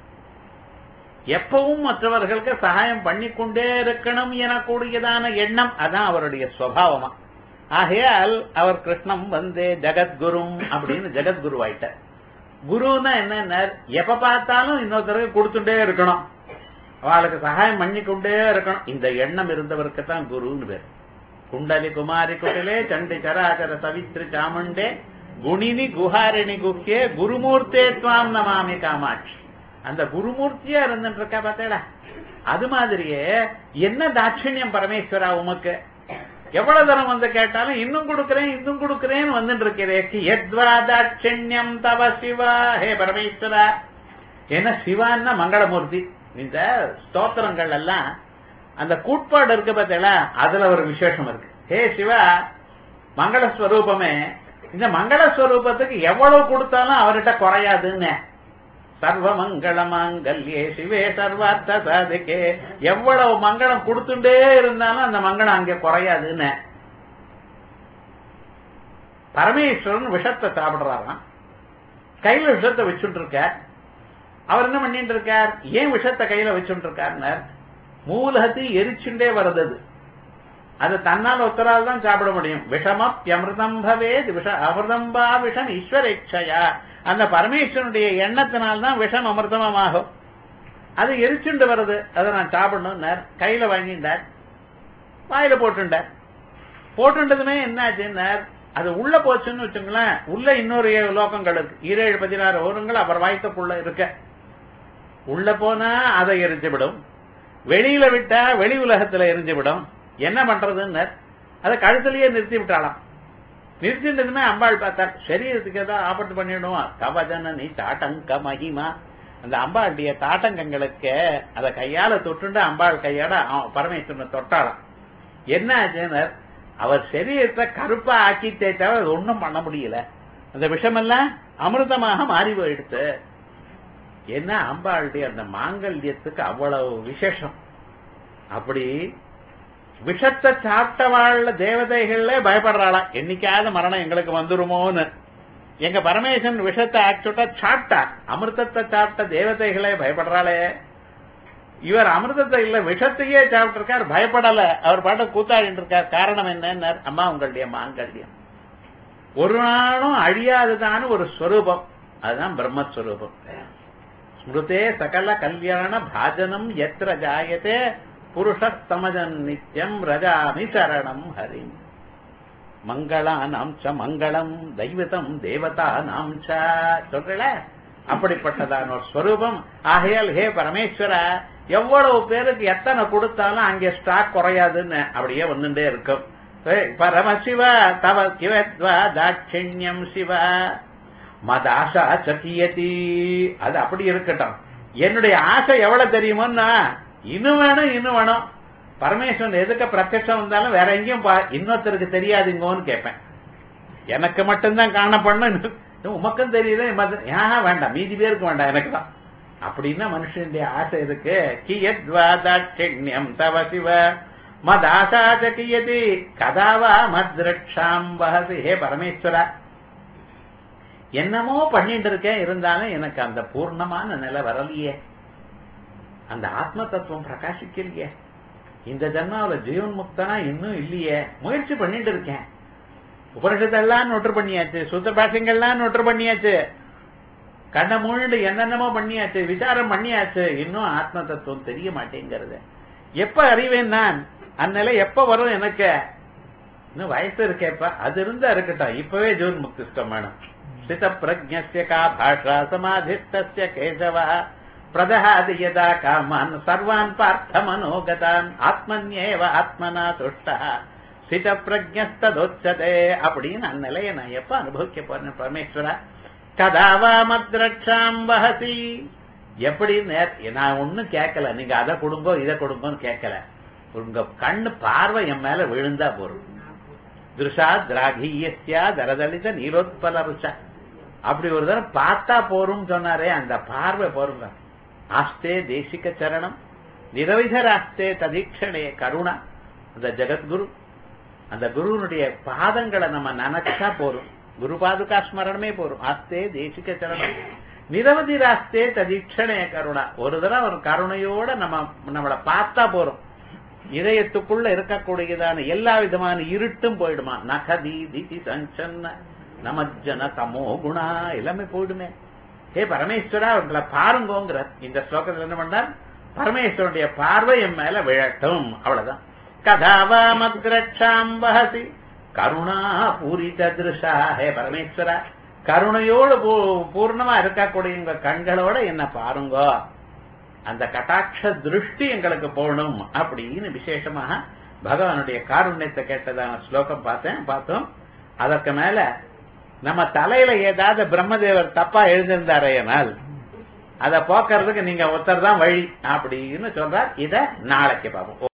எப்பவும் மற்றவர்களுக்கு சகாயம் பண்ணிக்கொண்டே இருக்கணும் எனக்கூடியதான எண்ணம், அதான் அவருடைய சுவாவமா. ஆகையால் அவர் கிருஷ்ணம் வந்தே ஜெகத்குரும் அப்படின்னு ஜெகத்குருவாயிட்டார். குருன்னா என்ன? எப்ப பார்த்தாலும் இன்னொருத்தருக்கு கொடுத்துட்டே இருக்கணும், அவளுக்கு சகாயம் பண்ணிக்கொண்டே இருக்கணும். இந்த எண்ணம் இருந்தவருக்கு தான் குருன்னு பேர். குண்டலி குமாரி குட்டிலே சண்டி சராச்சர சவித்ரி சாமுண்டே குணினி குஹாரிணி குக்கியே குருமூர்த்தே துவாம் நமாமி காமாட்சி. அந்த குருமூர்த்தியா இருந்துட்டு இருக்கா பார்த்தேடா. அது மாதிரியே என்ன தாட்சிண்யம் பரமேஸ்வரா உமக்கு. எவ்வளவு தரம் வந்து கேட்டாலும் இன்னும் கொடுக்கிறேன் இன்னும் கொடுக்கிறேன்னு வந்துட்டு இருக்கிறேன். எத்வா தாட்சிண்யம் தவ சிவா, ஹே பரமேஸ்வரா. ஏன்னா சிவான்னா மங்களமூர்த்தி. இந்த ஸ்தோத்திரங்கள் எல்லாம் அந்த கூட்பாடு இருக்கு பார்த்தீங்களா, அதுல ஒரு விசேஷம் இருக்கு. ஹே சிவா மங்களஸ்வரூபமே, இந்த மங்களஸ்வரூபத்துக்கு எவ்வளவு கொடுத்தாலும் அவர்கிட்ட குறையாதுன்னு. சர்வ மங்கள மாங்கல்யே சிவே சர்வார்த்த சாதிக்கே, எவ்வளவு மங்களம் கொடுத்துட்டே இருந்தாலும் அந்த மங்களம் அங்கே குறையாதுன்னு. பரமேஸ்வரன் விஷத்தை சாப்பிடுறாராம், கையில விஷத்தை வச்சுட்டு இருக்கார். அவர் என்ன பண்ணிட்டு இருக்கார்? ஏன் விஷத்தை கையில வச்சுட்டு இருக்காருன்னு, மூலகத்தை எரிச்சுட்டே வருது. அது தன்னால் ஒத்தரால் தான் சாப்பிட முடியும். விஷமப்யமிருதம் பவேத் விஷ அமிர்தம்பா விஷம் ஈஸ்வரேட்சையா. அந்த பரமேஸ்வரனுடைய எண்ணத்தினால்தான் விஷம் அமிர்தமாகும். அது எரிச்சுண்டு வருது, அதை நான் சாப்பிடணும். கையில வாங்கிட்டார், வாயில போட்டுண்டார். போட்டுண்டதுமே என்ன ஆச்சுன்னார், அது உள்ள போச்சுன்னு வச்சுங்களேன், உள்ள இன்னொரு லோகங்கள் இருக்கு, ஈரேழு பதினாறு ஓரங்கள் அவர் வாய்க்குள்ள இருக்க. உள்ள போனா அதை எரிஞ்சுவிடும், வெளியில விட்டா வெளி உலகத்துல எரிஞ்சுவிடும். என்ன பண்றதுன்னு அதை கழுத்திலேயே நிறுத்தி விட்டாலாம். நிறுத்தின்றதுமே அம்பாள் பார்த்தார், சரீரத்துக்கு ஏதாவது ஆபத்து பண்ணிடுவோம். கவஜன நீ தாட்டங்க மகிமா. அந்த அம்பாளுடைய தாட்டங்கங்களுக்கு அதை கையால தொட்டுண்டு அம்பாள் கையாட பரமேஸ்வரனை தொட்டாளாம். என்ன ஆச்சுன்னு, அவர் சரீரத்தை கருப்பா ஆக்கிட்டே தவிர அது ஒன்றும் பண்ண முடியல. அந்த விஷமெல்லாம் அமிர்தமாக மாறி போயிடுத்து. என்ன அம்பாளுடைய அந்த மாங்கல்யத்துக்கு அவ்வளவு விசேஷம். அப்படி விஷத்தை சாப்பிட்டவாழ தேவதைகள்ல பயப்படுறாளா, என்னைக்காவது மரணம் எங்களுக்கு வந்துருமோன்னு. எங்க பரமேஸ்வரன் விஷத்தை ஆக்சுவலா சாப்பிட்டா, அமிர்தத்தை சாப்பிட்ட தேவதைகளே பயப்படுறாளே, இவர் அமிர்தத்தை இல்ல விஷத்தையே சாப்பிட்டு இருக்கார், பயப்படல, அவர் பாட்ட கூத்தாடிட்டு இருக்கார். காரணம் என்ன? அம்மா உங்களுடைய மாங்கல்யம் ஒரு நாளும் அழியாதுதான் ஒரு ஸ்வரூபம், அதுதான் பிரம்மஸ்வரூபம். ஸ்மிருதே சகல கல்யாண பாஜனம் எத்திர ஜாயதே புருஷஸ்தமஜன் நித்யம் ரஜாமி சரணம் ஹரி. மங்களானாம் ச மங்களம் தெய்வதம் தேவதா நாம் சொல்றல, அப்படிப்பட்டதான ஒரு ஸ்வரூபம். ஆகையால் ஹே பரமேஸ்வரா, எவ்வளவு பேருக்கு எத்தனை கொடுத்தாலும் அங்கே ஸ்டாக் குறையாதுன்னு அப்படியே வந்துட்டே இருக்கும். பரமசிவ தவ கிவத்வா தாட்சிண்யம் சிவ மதாசா சகியதி. அது அப்படி இருக்கட்டும், என்னுடைய ஆசை எவ்வளவு தெரியுமோன்னா இன்னும் வேணும் இன்னும் வேணும். பரமேஸ்வரன் எதுக்கு பிரத்யட்சம் வந்தாலும் வேற எங்கேயும் இன்னொருத்தருக்கு தெரியாதுங்கன்னு கேட்பேன். எனக்கு மட்டும்தான் காணப்படணும், உமக்கும் தெரியல, ஏன் வேண்டாம், மீதி பேருக்கு வேண்டாம், எனக்கு தான். அப்படின்னா மனுஷனுடைய ஆசை இருக்கு. கியத்வா தாட்சிண்யம் தவ சிவ மதாசா சகியதி கதாவா மத்ரக்ஷாம் வஹசி. ஹே பரமேஸ்வரா, என்னமோ பண்ணிட்டு இருக்கேன், இருந்தாலும் எனக்கு அந்த பூர்ணமான நிலை வரலையே, அந்த ஆத்ம தத்துவம் பிரகாசிக்கலையே, இந்த ஜன்மாவில ஜீவன் முக்தனா இன்னும் இல்லையே, முயற்சி பண்ணிட்டு இருக்கேன். உபனிஷத்தெல்லாம் நோட்டு பண்ணியாச்சு, சூத்திர பாஷங்கள்லாம் நோட்டு பண்ணியாச்சு, கண்ண மூழ்டு என்னென்னமோ பண்ணியாச்சு, விசாரம் பண்ணியாச்சு, இன்னும் ஆத்ம தத்துவம் தெரிய மாட்டேங்கிறது. எப்ப அறிவேன் நான்? அந்நிலை எப்ப வரும் எனக்கு? இன்னும் வயசு இருக்கேப்ப, அது இருந்தா இருக்கட்டும், இப்பவே ஜீவன் முக்திஷ்டம் வேணும். ஸ்தித பிரஜ்ஞஸ்ய கா பாஷா சமாதிஷ்டஸ்ய கேசவா பிரதஹாதி யதா காமான் சர்வான் பார்த்த மனோகதான் ஆத்மன்யேவ ஆத்மனா துஷ்டா ஸ்தித பிரஜ்ஞஸ்ததோச்சதே. அப்படின்னு அந்நிலையை நான் எப்ப அனுபவிக்க போறேன் பரமேஸ்வரா? கதாவா மத்ரக்ஷாம் வஹசி. எப்படி? நான் ஒன்னும் கேட்கல, நீங்க அதை கொடுங்கோ இதை கொடுங்கோன்னு கேட்கல, உங்க கண்ணு பார்வை என் மேல விழுந்தா போறோம். திருஷா திராகியஸ்யா தரதலித நீரோத்பல ருஷா. அப்படி ஒரு தரம் பார்த்தா போரும் சொன்னாரே, அந்த பார்வை போருங்க. ஆஸ்தே தேசிக சரணம் நிரவிதராஸ்தே ததீட்சணே கருணா. அந்த ஜெகத்குரு, அந்த குருனுடைய பாதங்களை நம்ம நினைச்சா போரும், குரு பாதுகா ஸ்மரணமே போரும். ஆஸ்தே தேசிக சரணம் நிரவதி ராஸ்தே ததீட்சணே கருணா. ஒரு தடவை ஒரு கருணையோட நம்ம நம்மளை பார்த்தா போறோம், இதயத்துக்குள்ள இருக்கக்கூடியதான எல்லா விதமான இருட்டும் போயிடுமா. நகதி திதி சஞ்சன்ன நமஜன தமோ குணா எல்லாமே போயிடுமே. ஹே பரமேஸ்வரா, உங்களை பாருங்கோங்கிற இந்த ஸ்லோகத்தில் என்ன பண்ணார்? பரமேஸ்வரனுடைய பார்வை என் மேல விழட்டும், அவ்வளவுதான். கதாவா மத்ரக்ஷாம் வஹசி கருணா பூரித திருஷா. ஹே பரமேஸ்வரா, கருணையோடு பூர்ணமா இருக்கக்கூடிய உங்க கண்களோட என்ன பாருங்கோ, அந்த கட்டாட்ச திருஷ்டி எங்களுக்கு போகணும் அப்படின்னு விசேஷமாக பகவானுடைய காருண்யத்தை கேட்டதான ஸ்லோகம் பார்த்தேன் பார்த்தோம். அதற்கு மேல நம்ம தலையில ஏதாவது பிரம்மதேவர் தப்பா எழுந்திருந்தாரையனால் அதை போக்குறதுக்கு நீங்க ஒருத்தர் தான் வழி அப்படின்னு சொல்றார். இத நாளைக்கு பார்ப்போம்.